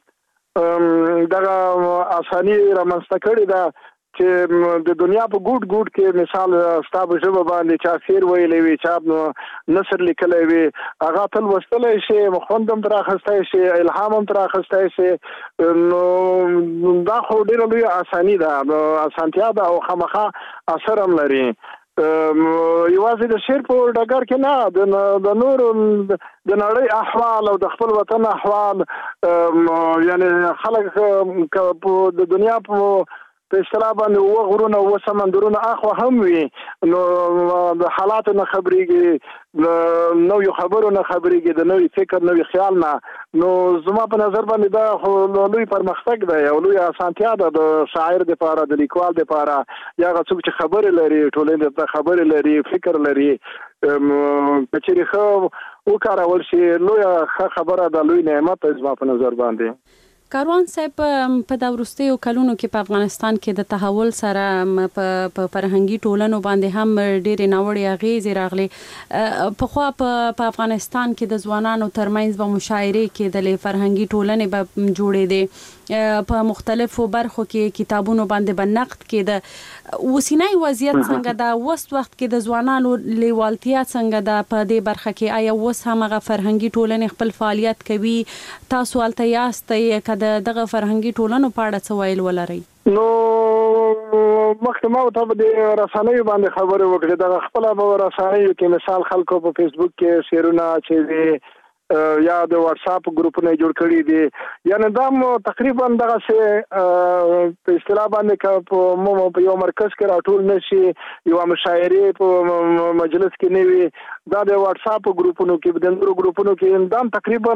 دغه اساني رامنځته کړې ده چې د دنیا په ګوټ ګوټ کې مثال ستا په ژبه باندې چا شعر ویلی وي، چا نثر لیکلی وي، هغه ته لوستلی شي، خوند هم ترې اخیستی شي، الهام هم ترې اخیستی شي. نو دا خو ډېره لویه اساني ده، اسانتیا ده او خامخا اثر هم لري. یوازې د شعر په ډګر کې نه، د نورو د نړۍ احوال او د خپل وطن احوال، یعنی خلک د دنیا په په اصطلاح باندې اوه غرونه اوه سمندرونه اخوا هم وي، نو د حالاتو نه خبرېږي، د نویو خبرو نه خبرېږي، د نوي فکر نوي خیال نه. نو زما په نظر باندې دا خو لوی پرمختګ دی او لوی اسانتیا ده د شاعر دپاره، د لیکوال دپاره، یا هغه څوک چې خبرې لري، ټولنې ته خبرې لري، فکر لري، که چېرې ښه وکارول شي لویه ښه خبره ده، لوی نعمت دی زما په نظر باندې. کاروان صاحب، په دا وروستیو کلونو کې په افغانستان کې د تحول سره په فرهنګي ټولنو باندې هم ډېرې ناوړې اغېزې راغلې. پخوا په افغانستان کې د ځوانانو ترمنځ به مشاعرې کېدلې، فرهنګي ټولنې به جوړېدې، په مختلفو برخو کې کتابونو باندې به نقد کېده. اوسنی وضعیت څنګه ده؟ اوس وخت کې د ځوانانو لیوالتیا څنګه ده په دې برخه کې؟ آیا اوس هم هغه فرهنګي ټولنې خپل فعالیت کوي؟ تاسو هلته یاستئ، که د دغه فرهنګي ټولنو په اړه څه ویل ولرئ؟ نو مخکې ما ورته په دې رسنیو باندې خبرې وکړې، دغه خپله په رسنیو کې مثال خلکو په فیسبوک کې شعرونه چې دي یا د واتساپ ګروپونه جوړ کړي دي، یعنی دا تقریبا دغسې په اصطلاح باندې که په یو مرکز کې راټول نه شي، یوه مشاعرې په مجلس کې نه وي، دا د واتساپ ګروپونو کې، د نورو ګروپونو کې دا هم تقریبا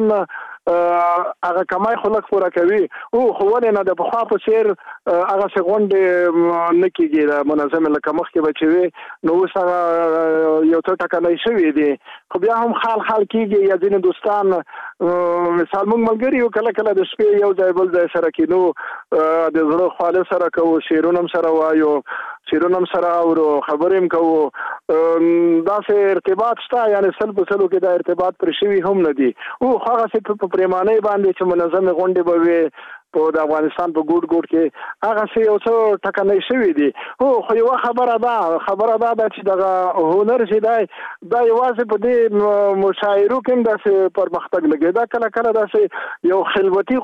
هغه کمای خو لږ پوره کوي. او خو ولې نه د پخوا په څېر هغسې غونډې نه کېږي د منظمې، لکه مخکې به چې وي، نو اوس هغه یو څه ټکنی شوي دي، خو بیا هم خال خال کېږي. یا ځینې دوستان مثال موږ ملګري یو، کله کله د شپې یو ځای بل ځای سره کېدو، د زړه خواله سره کوو، شعرونه هم سره وایو، شعرونه هم سره اورو، خبرې هم کوو، داسې ارتباط شته. یعنی سل په سلو کې دا ارتباط پرې شوي هم نه دي. او خو هغسې په پرېمانۍ باندې چې منظمې غونډې به وي په د افغانستان په ګوټ ګوټ کې، هغسې یو څه ټکنی شوي دي. هو خو یوه خبره ده خبره دا ده چې دغه هنر چې دی دا یوازې په دې مشاعرو کې هم داسې پرمختګ لګي، دا کله کله داسې یو خلوتي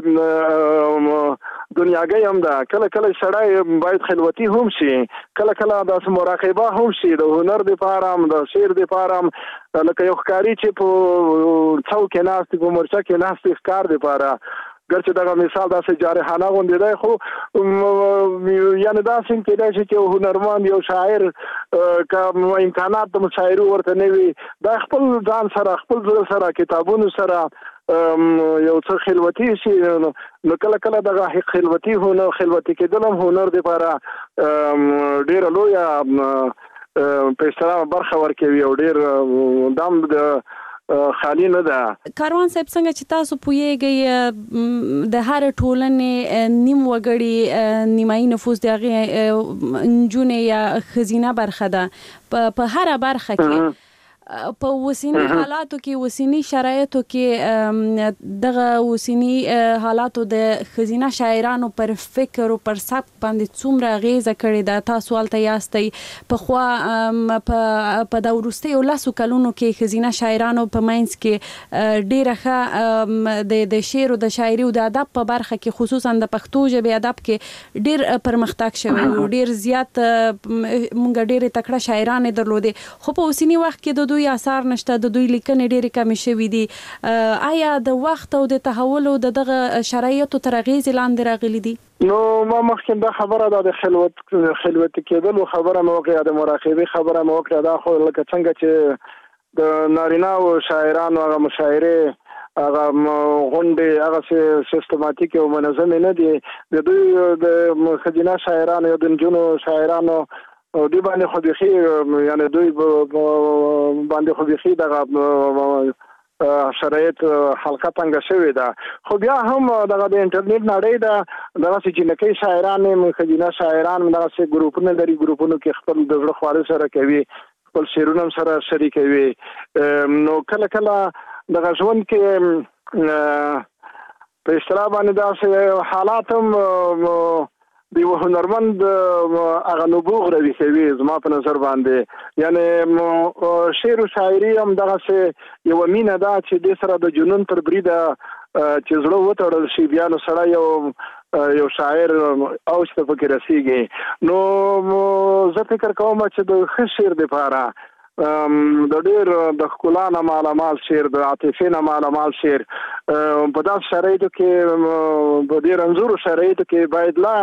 غوندې دنیاګۍ هم ده. کله کله سړی باید خلوتي هم شي، کله کله داسې مراقبه هم شي د هنر دپاره هم، د شعر دپاره هم، لکه یو ښکاري چې په څو کې ناست دی، په مورچه کې ناست دی ښکار دپاره، ګرچې دغه مثال داسې جارحانه غوندې دی، خو یعنې داسې هم کېدای شي چې یو هنرمند، یو شاعر که امکانات د مشاعرو ورته نه وي، دا خپل ځان سره، خپل زړه سره، کتابونو سره یو څه خلوتي شي، نو کله کله دغه خلوتي هنر خلوتي کېدل هم هنر دپاره ډېره لویه په اصطلاح برخه ورکوي او ډېر دام د خالی نه ده. کاروان صاحب، څنګه چې تاسو پوهیږئ د هر ټولنې نیم وګړي نیمایي نفوس د هغې نجونې یا ښځینه برخه ده په هره برخه کې. په اوسنی حالاتو کې، اوسنی شرایطو کې دغه اوسنی حالاتو د ښځینه شاعرانو پر فکر او پر سبک باندې څومره اغیزه کړې ده؟ تاسو هلته یاستئ. پخوا په دا وروستیو لسو کلونو کې ښځینه شاعرانو په منځ کې ډېره ښه د شعر او د شاعري او د ادب په برخه کې، خصوصا د پښتو ژبې ادب کې ډېر پرمختګ شوی و، ډېر زیات موږ ډېرې تکړه شاعرانې درلودې. خو په اوسني وخت کې د دوی دوی آثار نشته د دوی لیکنې ډېرې کمې شوې دي آیا د وخت او د تحول او دغه شرایطو تر اغېز لاندې راغلي دي؟ نو ما مخکې دا خبره ده د خلوت خلوت کېدل او خبره مو وکړه د مراقبه خبره مو وکړه دا خو لکه څنګه چې د نارینه او شاعرانو هغه مشاعره هغه غونډې هغه سیستماتیک او منظم نه دي د دوی د خدینه شاعرانو او د جنونو شاعرانو دی باندې خو بيخي یعنی دوی باندې خو بيخي دغه شرایط حلقه څنګه شوی دا خو بیا هم دغه د انټرنیټ نړۍ دا دغه چې لکه شاعران خدینه شاعران دغه سه ګروپونه لري ګروپونو کې خپل د زړه خواله سره کوي خپل شعرونه سره شریکوي نو کله کله دغه ژوند کې په اصطلاح باندې دا حالات هم دی هنرمند هغه نبوغ روي کوي زما په نظر باندې یعنی شعر او شاعري هم دغه یو مینه ده چې د سره د جنون تر بریده چې زړه وتړل شي بیا نو سره یو یو شاعر او څه فکر رسیږي نو زه فکر کوم چې د ښه شعر لپاره د ډېر د ښکلا مال مال شعر د عاطفې نه مال مال شعر په داسې شرایطو کې په ډېر انځور شرایطو کې باید لا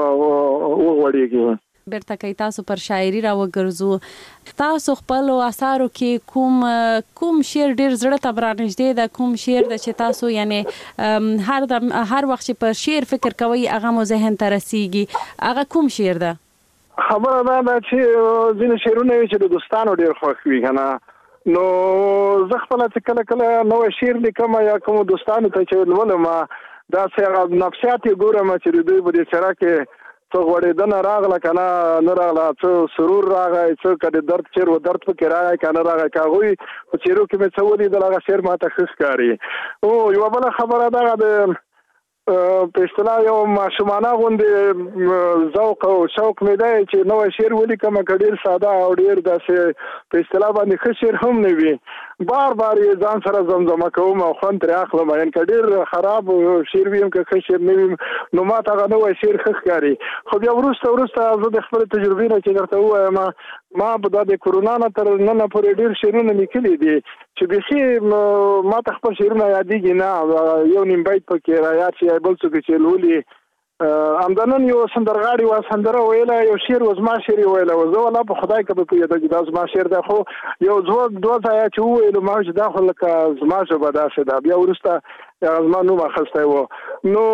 وغوړېږي بیرته کوي تاسو پر شاعري را وګرځو تاسو خپل آثارو کې کوم کوم شعر ډېر زړه ته برانږدې ده کوم شعر د چې تاسو یعنی هر هر وخت چې پر شعر فکر کوي هغه مو ذهن ته رسیږي هغه کوم شعر ده خبره دا ده چې ځینې شعرونه وي چې د دوستانو ډېر خوښ وي که نه نو زه خپله چې کله کله نوی شعر لیکم یا کومو دوستانو ته چې لولم داسې هغه نفسیات یې ګورم چې د دوی په دې څېره کې څه غوړېدنه راغله که نه نه راغله څه سرور راغی څه که د درد شعر و درد پکې راغی که نه راغی که هغوی په څېرو کې مې څه ولیدل هغه شعر ماته ښه ښکاري او یوه بله خبره دغه د په اصطلاح یو ماشومانه غوندې ذوق او شوق مې دی چې نوی شعر ولیکم که ډېر ساده او ډېر داسې په اصطلاح باندې ښه شعر هم نه وي بار بار یې ځان سره زمزمه کوم او خوند ترې اخلم یعنې که ډېر خراب شعر وي هم که ښه شعر نه وي نو ما ته هغه نوی شعر ښه ښکاري خو بیا وروسته وروسته زه د خپلې تجربې نه چې درته ووایم ما به دا د کرونا نه تر ننه پورې ډېر شعرونه لیکلي دي چې بیخي ما ته خپل شعرونه یادېږي نه یو نیم بیت پکې رایاد شي بل څوک چې لولي همدا نن یو سندرغاړي وه سندره ویله یو شعر و زما شعر یې ویله و زه والله په خدای که به پوهېده چې دا زما شعر دی خو یو دوه دوه ځایه چې وویلو ما چې دا خو لکه زما ژبه داسې ده بیا وروسته هغه زما نوم اخیستی و نو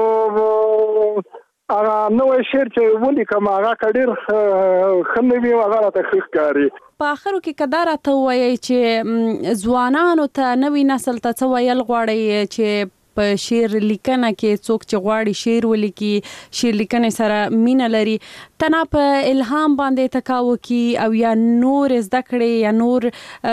هغه نوی شعر چې ولیکم هغه که ډېر ښه نه وي هغه راته ښه ښکاري په آخرو کې که دا راته ووایئ چې ځوانانو ته نوي نسل ته څه ویل غواړئ چې په شعر لیکنه کې څوک چې غواړي شعر ولیکي شعر لیکنې سره مینه لري تنه په الهام باندې تکاو کی او یا نور زده کړې یا نور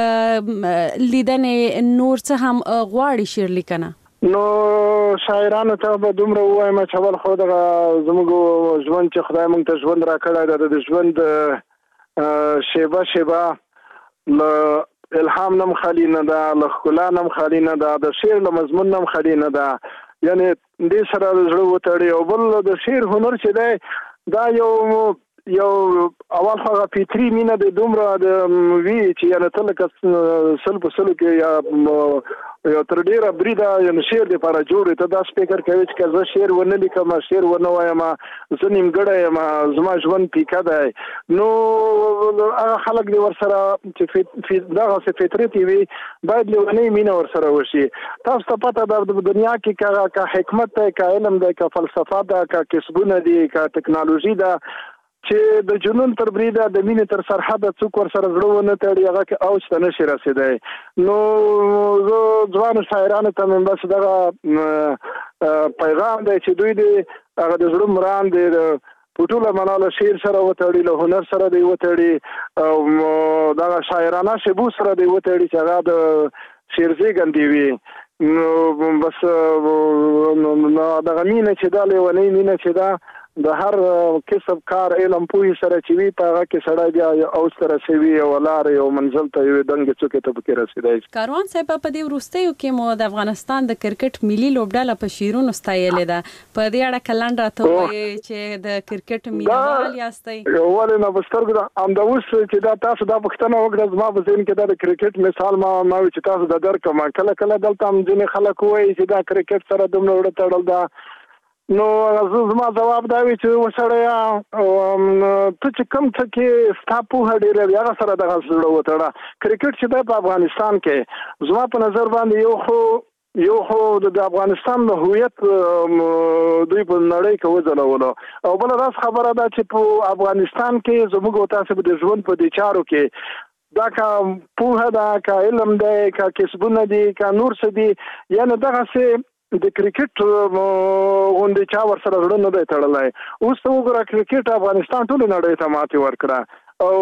لیدنې نور څه هم غواړي شعر لیکنه نو شاعرانو ته به دومره ووایم چې اول خو دغه زموږ ژوند چې خدای موږ ته ژوند راکړی دی د ژوند شیبه شیبه له الهام نم خالی نه ده له ښکلا نم خالی نه ده د شعر له مضمون نم خالی نه ده یعنې دې سره د زړه وتړي او بل د شعر هنر چې دی دا یو یو اول خو هغه فطري مینه د دومره د وي چې یعنې ته لکه سل په سلو کې یا یو تر ډېره بریده یعنې شعر دپاره جوړ ته داسې فکر کوي چې که زه شعر ونه لیکم شعر ونه وایم زه نیمګړی یم زما ژوند پیکه دی نو هغه خلک دې ورسره چې دغسې فطرت یې وي باید لیونۍ مینه ورسره وشي تاسو ته پته ده په دنیا کې که حکمت دی که علم دی که فلسفه ده که کسبونه دي که ټکنالوژي ده چې د جنون تر بریده د مینې تر سرحده څوک ورسره زړه ونه تړي هغه کې اوج ته نشي رسېدی نو زه ځوانو شاعرانو ته مې بس دغه پیغام دی چې دوی دې هغه د زړه مرام دی په ټوله معنا له شعر سره وتړي له هنر سره دی وتړي او دغه شاعرانه شیبو سره دی وتړي چې هغه د شعر زېږندې وي نو بس دغه مینه چې دا لیونۍ مینه چې دا د هر کسب کار علم پوهې سره چې وي په هغه کې سړی بیا او سره سوي او لار یو منزل ته یو دنګ څوکې ته پکې رسیدای. کاروان صاحب په دې وروستیو کې مو د افغانستان د کرکټ ملي لوبډله په شیرونو ستایلې ده. په دې اړه کلند راته وایي چې د کرکټ مینوال یاستئ. ولې نه بسترګو ام دا اوس چې دا تاسو دا پښتنه وکړه زما په ذهن کې د کرکټ مثال ما ما چې تاسو د درک ما کله کله دلته هم ځینې خلک وایي چې دا کرکټ سره دومره وړه تړل ده. نو زما جواب دا وی چې وسړیا ته چې کوم څه کې ستا پوهه ډېره بیا سره دغه زړه وتړه. کرکټ چې په افغانستان کې زما په نظر باندې یو خو یو خو د افغانستان د هویت دوی په نړۍ کې وځلولو او بل راس خبره ده چې په افغانستان کې زموږ تاسو د ژوند په دې چارو کې دا کا پوهه دا کا علم دی کا کسبونه دي کا نور څه دي یعنی دغه څه د کرکټ غونډې چا ور سره جوړ نه دی تړلای. اوس وګوره کرکټ افغانستان ټول نړۍ ته ماتې ورکړه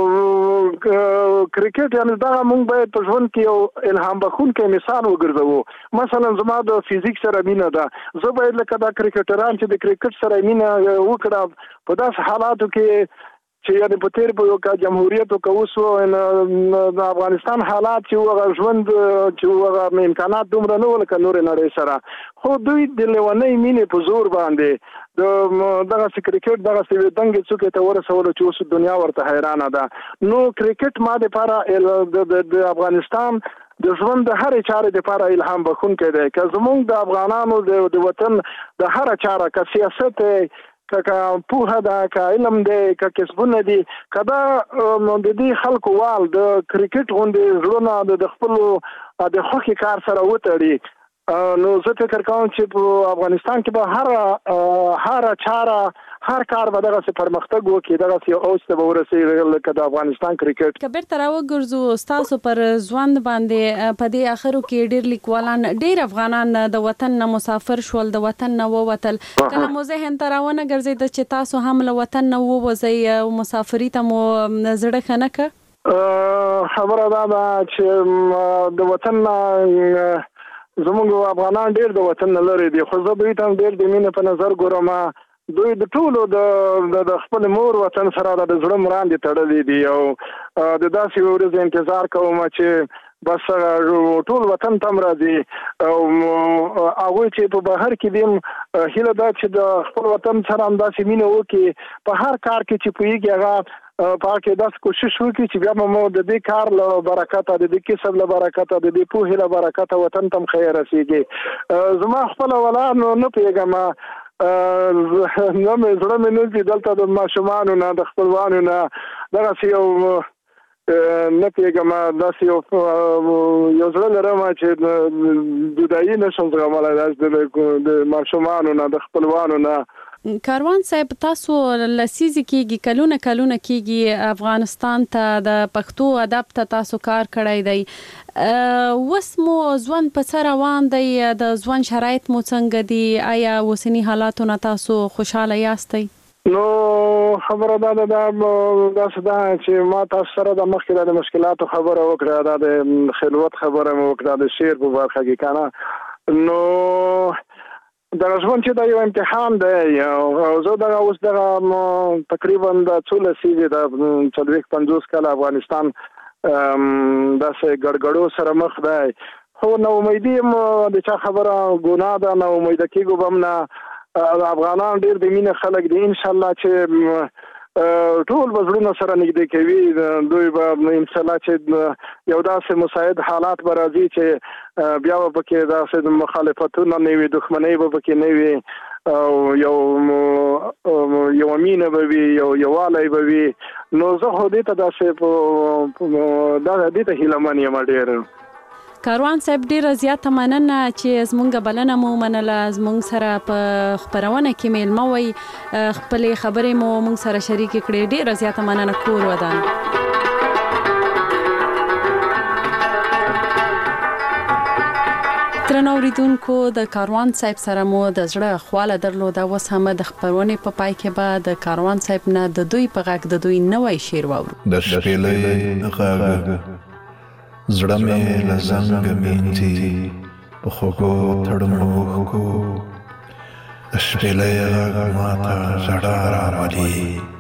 او کرکټ یعنی دا موږ باید په ژوند کې یو الهام بخښونکی مثال وګرځوو. مثلا زما د فزیک سره مینه ده، زه باید لکه دا کرکټران چې د کرکټ سره مینه وکړه په داسې حالاتو کې چې یعنی په تیر په یو کا جمهوریت او کوسو د افغانستان حالات چې هغه ژوند چې هغه امکانات دومره نه ول کنور نړۍ سره خو دوی د لیونۍ مینې په زور باندې د دغه کرکټ دغه سوي دنګ څوک ته ورسول چې اوس دنیا ورته حیرانه ده. نو کرکټ ما د لپاره د افغانستان د ژوند د هر چارې لپاره الهام بخښونکی دی. که زموږ د افغانانو د وطن د هر چاره که سیاست که پوهه ده که علم دی که کسبونه دي که دا د دې خلکو وال د کرکټ غوندې زړونه د خپلو د خوښې کار سره وتړي نو زه فکر کوم چې په افغانستان کې به هر هر چاره هر کار به دغه پرمختګ وکړي دغه یو اوس ته ورسېږي لکه د افغانستان کرکټ. کبیر تر وګرځو تاسو پر ځوان باندې په دې اخرو کې ډېر لیکوالان ډېر افغانان د وطن نه مسافر شول د وطن نه ووتل. کله مو ذهن ته راونه ګرځید چې تاسو هم له وطن نه ووځئ او مسافري ته مو زړه ښه نه کړ؟ خبره دا ده چې د وطن نه زموږ افغانان ډېر د وطن نه لري دي خو زه دوی ته ډېر د مینې په نظر ګورم. دوی د ټولو د خپل مور وطن سره د زړه مراندې تړلې دي او د داسې ورځې انتظار کوم چې بس ټول وطن ته راځي او هغه چې په بهر کې دیم هیله ده چې د خپل وطن سره هم داسې مینه وکړي په هر کار کې چې پوهیږي هغه په کې داس کوشش وکړي چې بیا مو د دې کار له برکت د دې کسب له برکت د دې پوهې له برکت وطن تم خیر رسیږي. زما خپل ولان نه پیګم نو مې زړه مې نه دي دلته د ماشومانو نه د خپلوانو نه دغه یو نه پیګم داسې یو یو زړه لرم چې دودایي نشم زغملای د ماشومانو نه د خپلوانو نه. کاروان صاحب تاسو لسیزي کېږي کلونه کلونه کېږي افغانستان ته د پښتو ادب ته تاسو کار کړی دی. اوس مو ځوان په څه روان دی د ځوان شرایط مو څنګه دي آیا اوسني حالاتو نه تاسو خوشحاله یاستئ؟ نو خبره دا ده دا داسې ده چې ما تاسو سره د مخکې د مشکلاتو خبره وکړه دا د خلوت خبره مو وکړه د شعر په برخه کې کنه. نو دا ژوند چې دا یو امتحان دی او زه دا اوس دا تقریبا د څو لسیزې د څلوېښت پنځوس کاله افغانستان داسې ګډوډو سره مخ دی خو نو امیدي د چا خبره ګناه ده نه امید کېږو به هم نه افغانان ډېر د مینې خلک دي ان شاء الله چې ټول بزړونه سره نږدې کوي دوی به ان شاء الله چې یو داسې مساعد حالات به راځي چې بیا به پکې داسې مخالفتونه نه وي دښمنۍ به پکې نه وي او یو یو مینه به وي یو یووالی به وي. نو زه خو دې ته داسې دا دې ته هیله من یم ډېر. کاروان صاحب ډیره زیاته مننه چې زمونږ بلنه مو منله زمونږ سره په خبرونه کې میلمه وئ خپلې خبرې مو مونږ سره شریکې کړې ډیره زیاته مننه کور ودان. درنو اوریدونکو د کاروان صاحب سره مو د زړه خواله درلوده اوس هم د خبرونې په پای کې به د کاروان صاحب نه د دوی په غږ د دوی نوی شعر واورو. د شپېلۍ غږ زړه مې له زنګ مینځي په خوږو تړمو اوښکو د شپېلۍ غږ ماته ژړا راولي.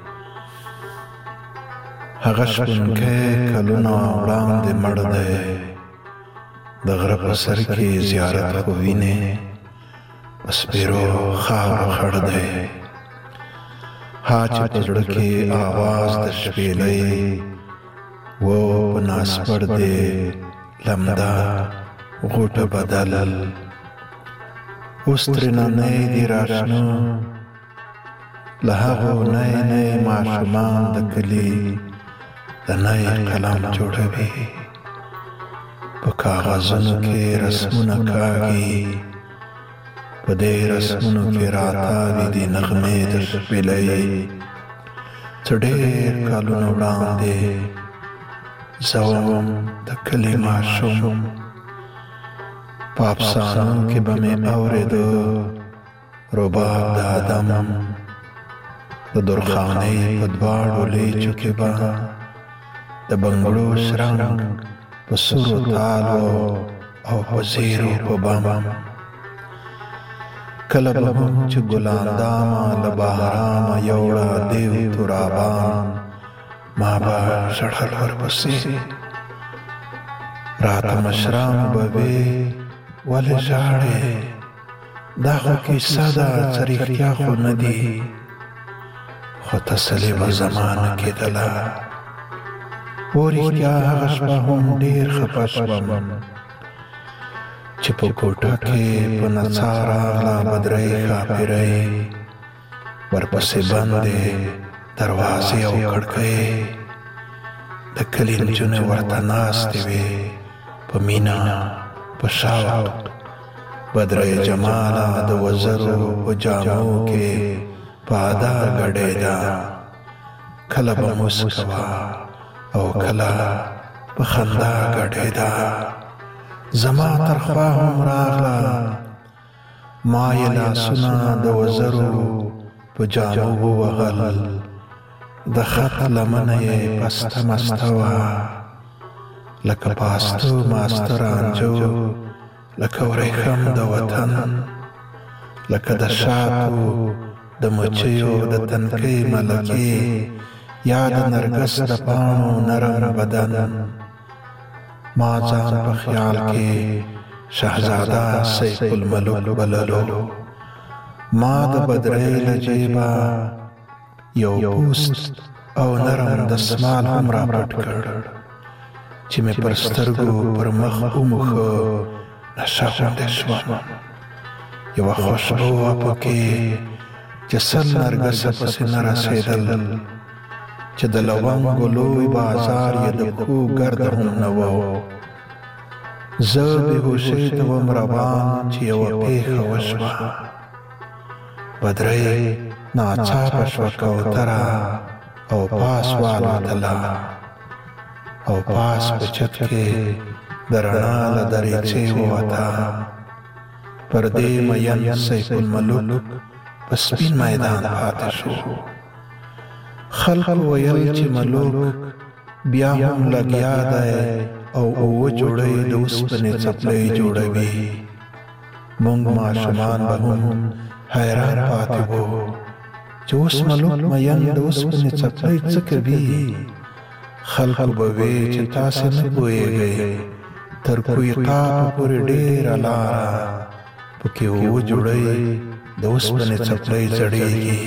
هغه شپونکی کلونه وړاندې مړ دی، د غره په سر کې زیارت خو وینې، په سپېرو خاورو خړ دی. ها چې په زړه کې آواز د شپېلۍ و په ناسپړ دی لمده غوټه بدل. اوس ترېنه نی دي راشنه له هغو نی نی ماشومان د کلي د نی قلم جوړوي. په کاغذونو کې رسمونه کاږي، په دې رسمونو کې راتاوي دي نغمې د شپېلۍ. څه ډېر کلونه وړاندې زه وم د کلي ماشوم، په افسانو کې به مې اورېده رباب د ادم، د درخانۍ په دواړو لیچو کې به د بنګړو شرنګ په سرو تالو او په زیرو په بم. کله به هم چې ګلاندامه له بهرامه یوړه دیو ترابان، ما به ژړل ورپسې. راته مشران به وې ولې ژاړې، دا خو کیسه ده څه رښتیا خو نه دي. خو تسلي به زما نه کېدله، و رښتیا هغه شپه هم ډېر خفه شوم چې په کوټه کې په نڅا راغله بدرۍ ښاپېرۍ، ورپسې بندې دروازې او کړکۍ. د کلي نجونې ورته ناستې وې په مینه په شوق. بدرۍ جماله د وزرو په جامو کې په ادا ګډېده، کله به موسکه وه او کله په خندا ګډېده. زما تر خوا هم راغله، ما یې لاسونه د وزرو په جامو ووهل، د خط لمنه یې پسته مسته وه، لکه پاسته ماسته رانجو، لکه ورېښم د وطن، لکه د شاتو د مچیو د تنکۍ ملکې، یا د نرګس د پاڼو نرم بدن. ما ځان په خیال کې شهزاده سیف الملک بللو. ما د بدرۍ له جیبه یو پوست او نرم دستمال هم را پټ کړ چې مې پر سترګو پر مخ وموښه. نشه غوندې شوم، یوه خوشبو وه پکې چې سل نرګسه پسې نه رسېدل، چې د لونګو لوی بازار یې د پښو ګرده هم نه و. زه بېهوشۍ ته وم روان چې یوه پېښه وشوه. بدرۍ ناڅاپه شوه کوتره او پاس والوتله، او پاس په چت کې د رڼا له دریڅې ووته. پر دې مین سیف الملک په سپین میدان پاتې شو. خلق ویل چې ملوک بیا هم لګیا دی او اووه جوړۍ د اوسپنې څپلۍ جوړوي. موږ ماشومان به هم حیران پاتې وو چې اوس ملوک مین د اوسپنې څپلۍ څه کوي. خلقو به وی چې تاسې نه پوهېږئ، تر کویقاپو پورې ډېره لاره پکې اووه جوړۍ د اوسپنې څپلۍ ځړېږي.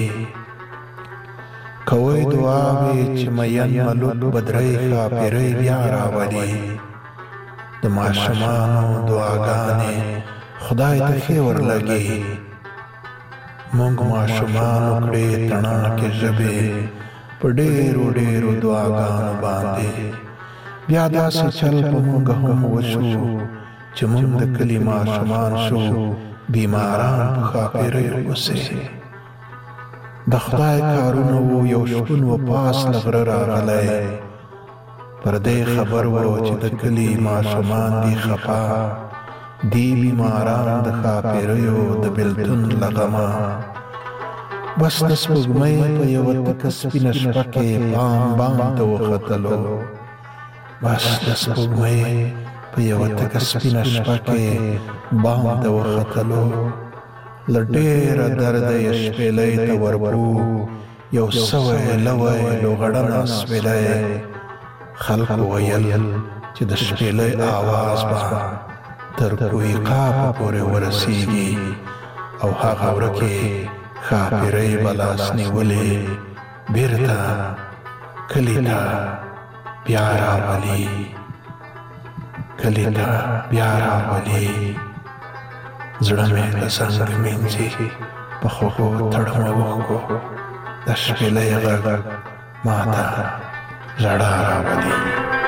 کوئ دعاوې چې مین ملوک بدرۍ ښاپېرۍ بیا راولي. د ماشومانو دعاګانې خدای ته ښې ورلګي. موږ ماشومانو کړې تڼاکې ژبې په ډېرو ډېرو دعاګانو باندې. بیا داسې چل په موږ هم وشو چې موږ د کلي ماشومان شو بیماران په ښاپېریو پسې. د خدای کارونه وو، یو شپون و پاس له غره راغلی. پر دې خبر وو چې د کلي ماشومان دي خفا، دی بیماران د ښاپېریو د بېلتون له غمه. بس د سپوږمۍ په یوه تکه سپینه شپه کې بام بام ته وختلو. بس د سپوږمۍ په یوه تکه سپینه شپه کې بام ته وختلو. لډیر درد یې شپېلې ته ورپو یو سوی لوی لوغړنه سپېلې خلق ویل چې د شپېلې आवाज به تر کوی قاف پورې ورسیږي او هغه ورکه خاپیرې بلاس نیولې بیرته کلی ته بیا راولي کلی ته بیا راولي زړه مې د څنګ مینځي په خوږو تړمو اوښکو د شپېلۍ غږ ماته ژړا راولي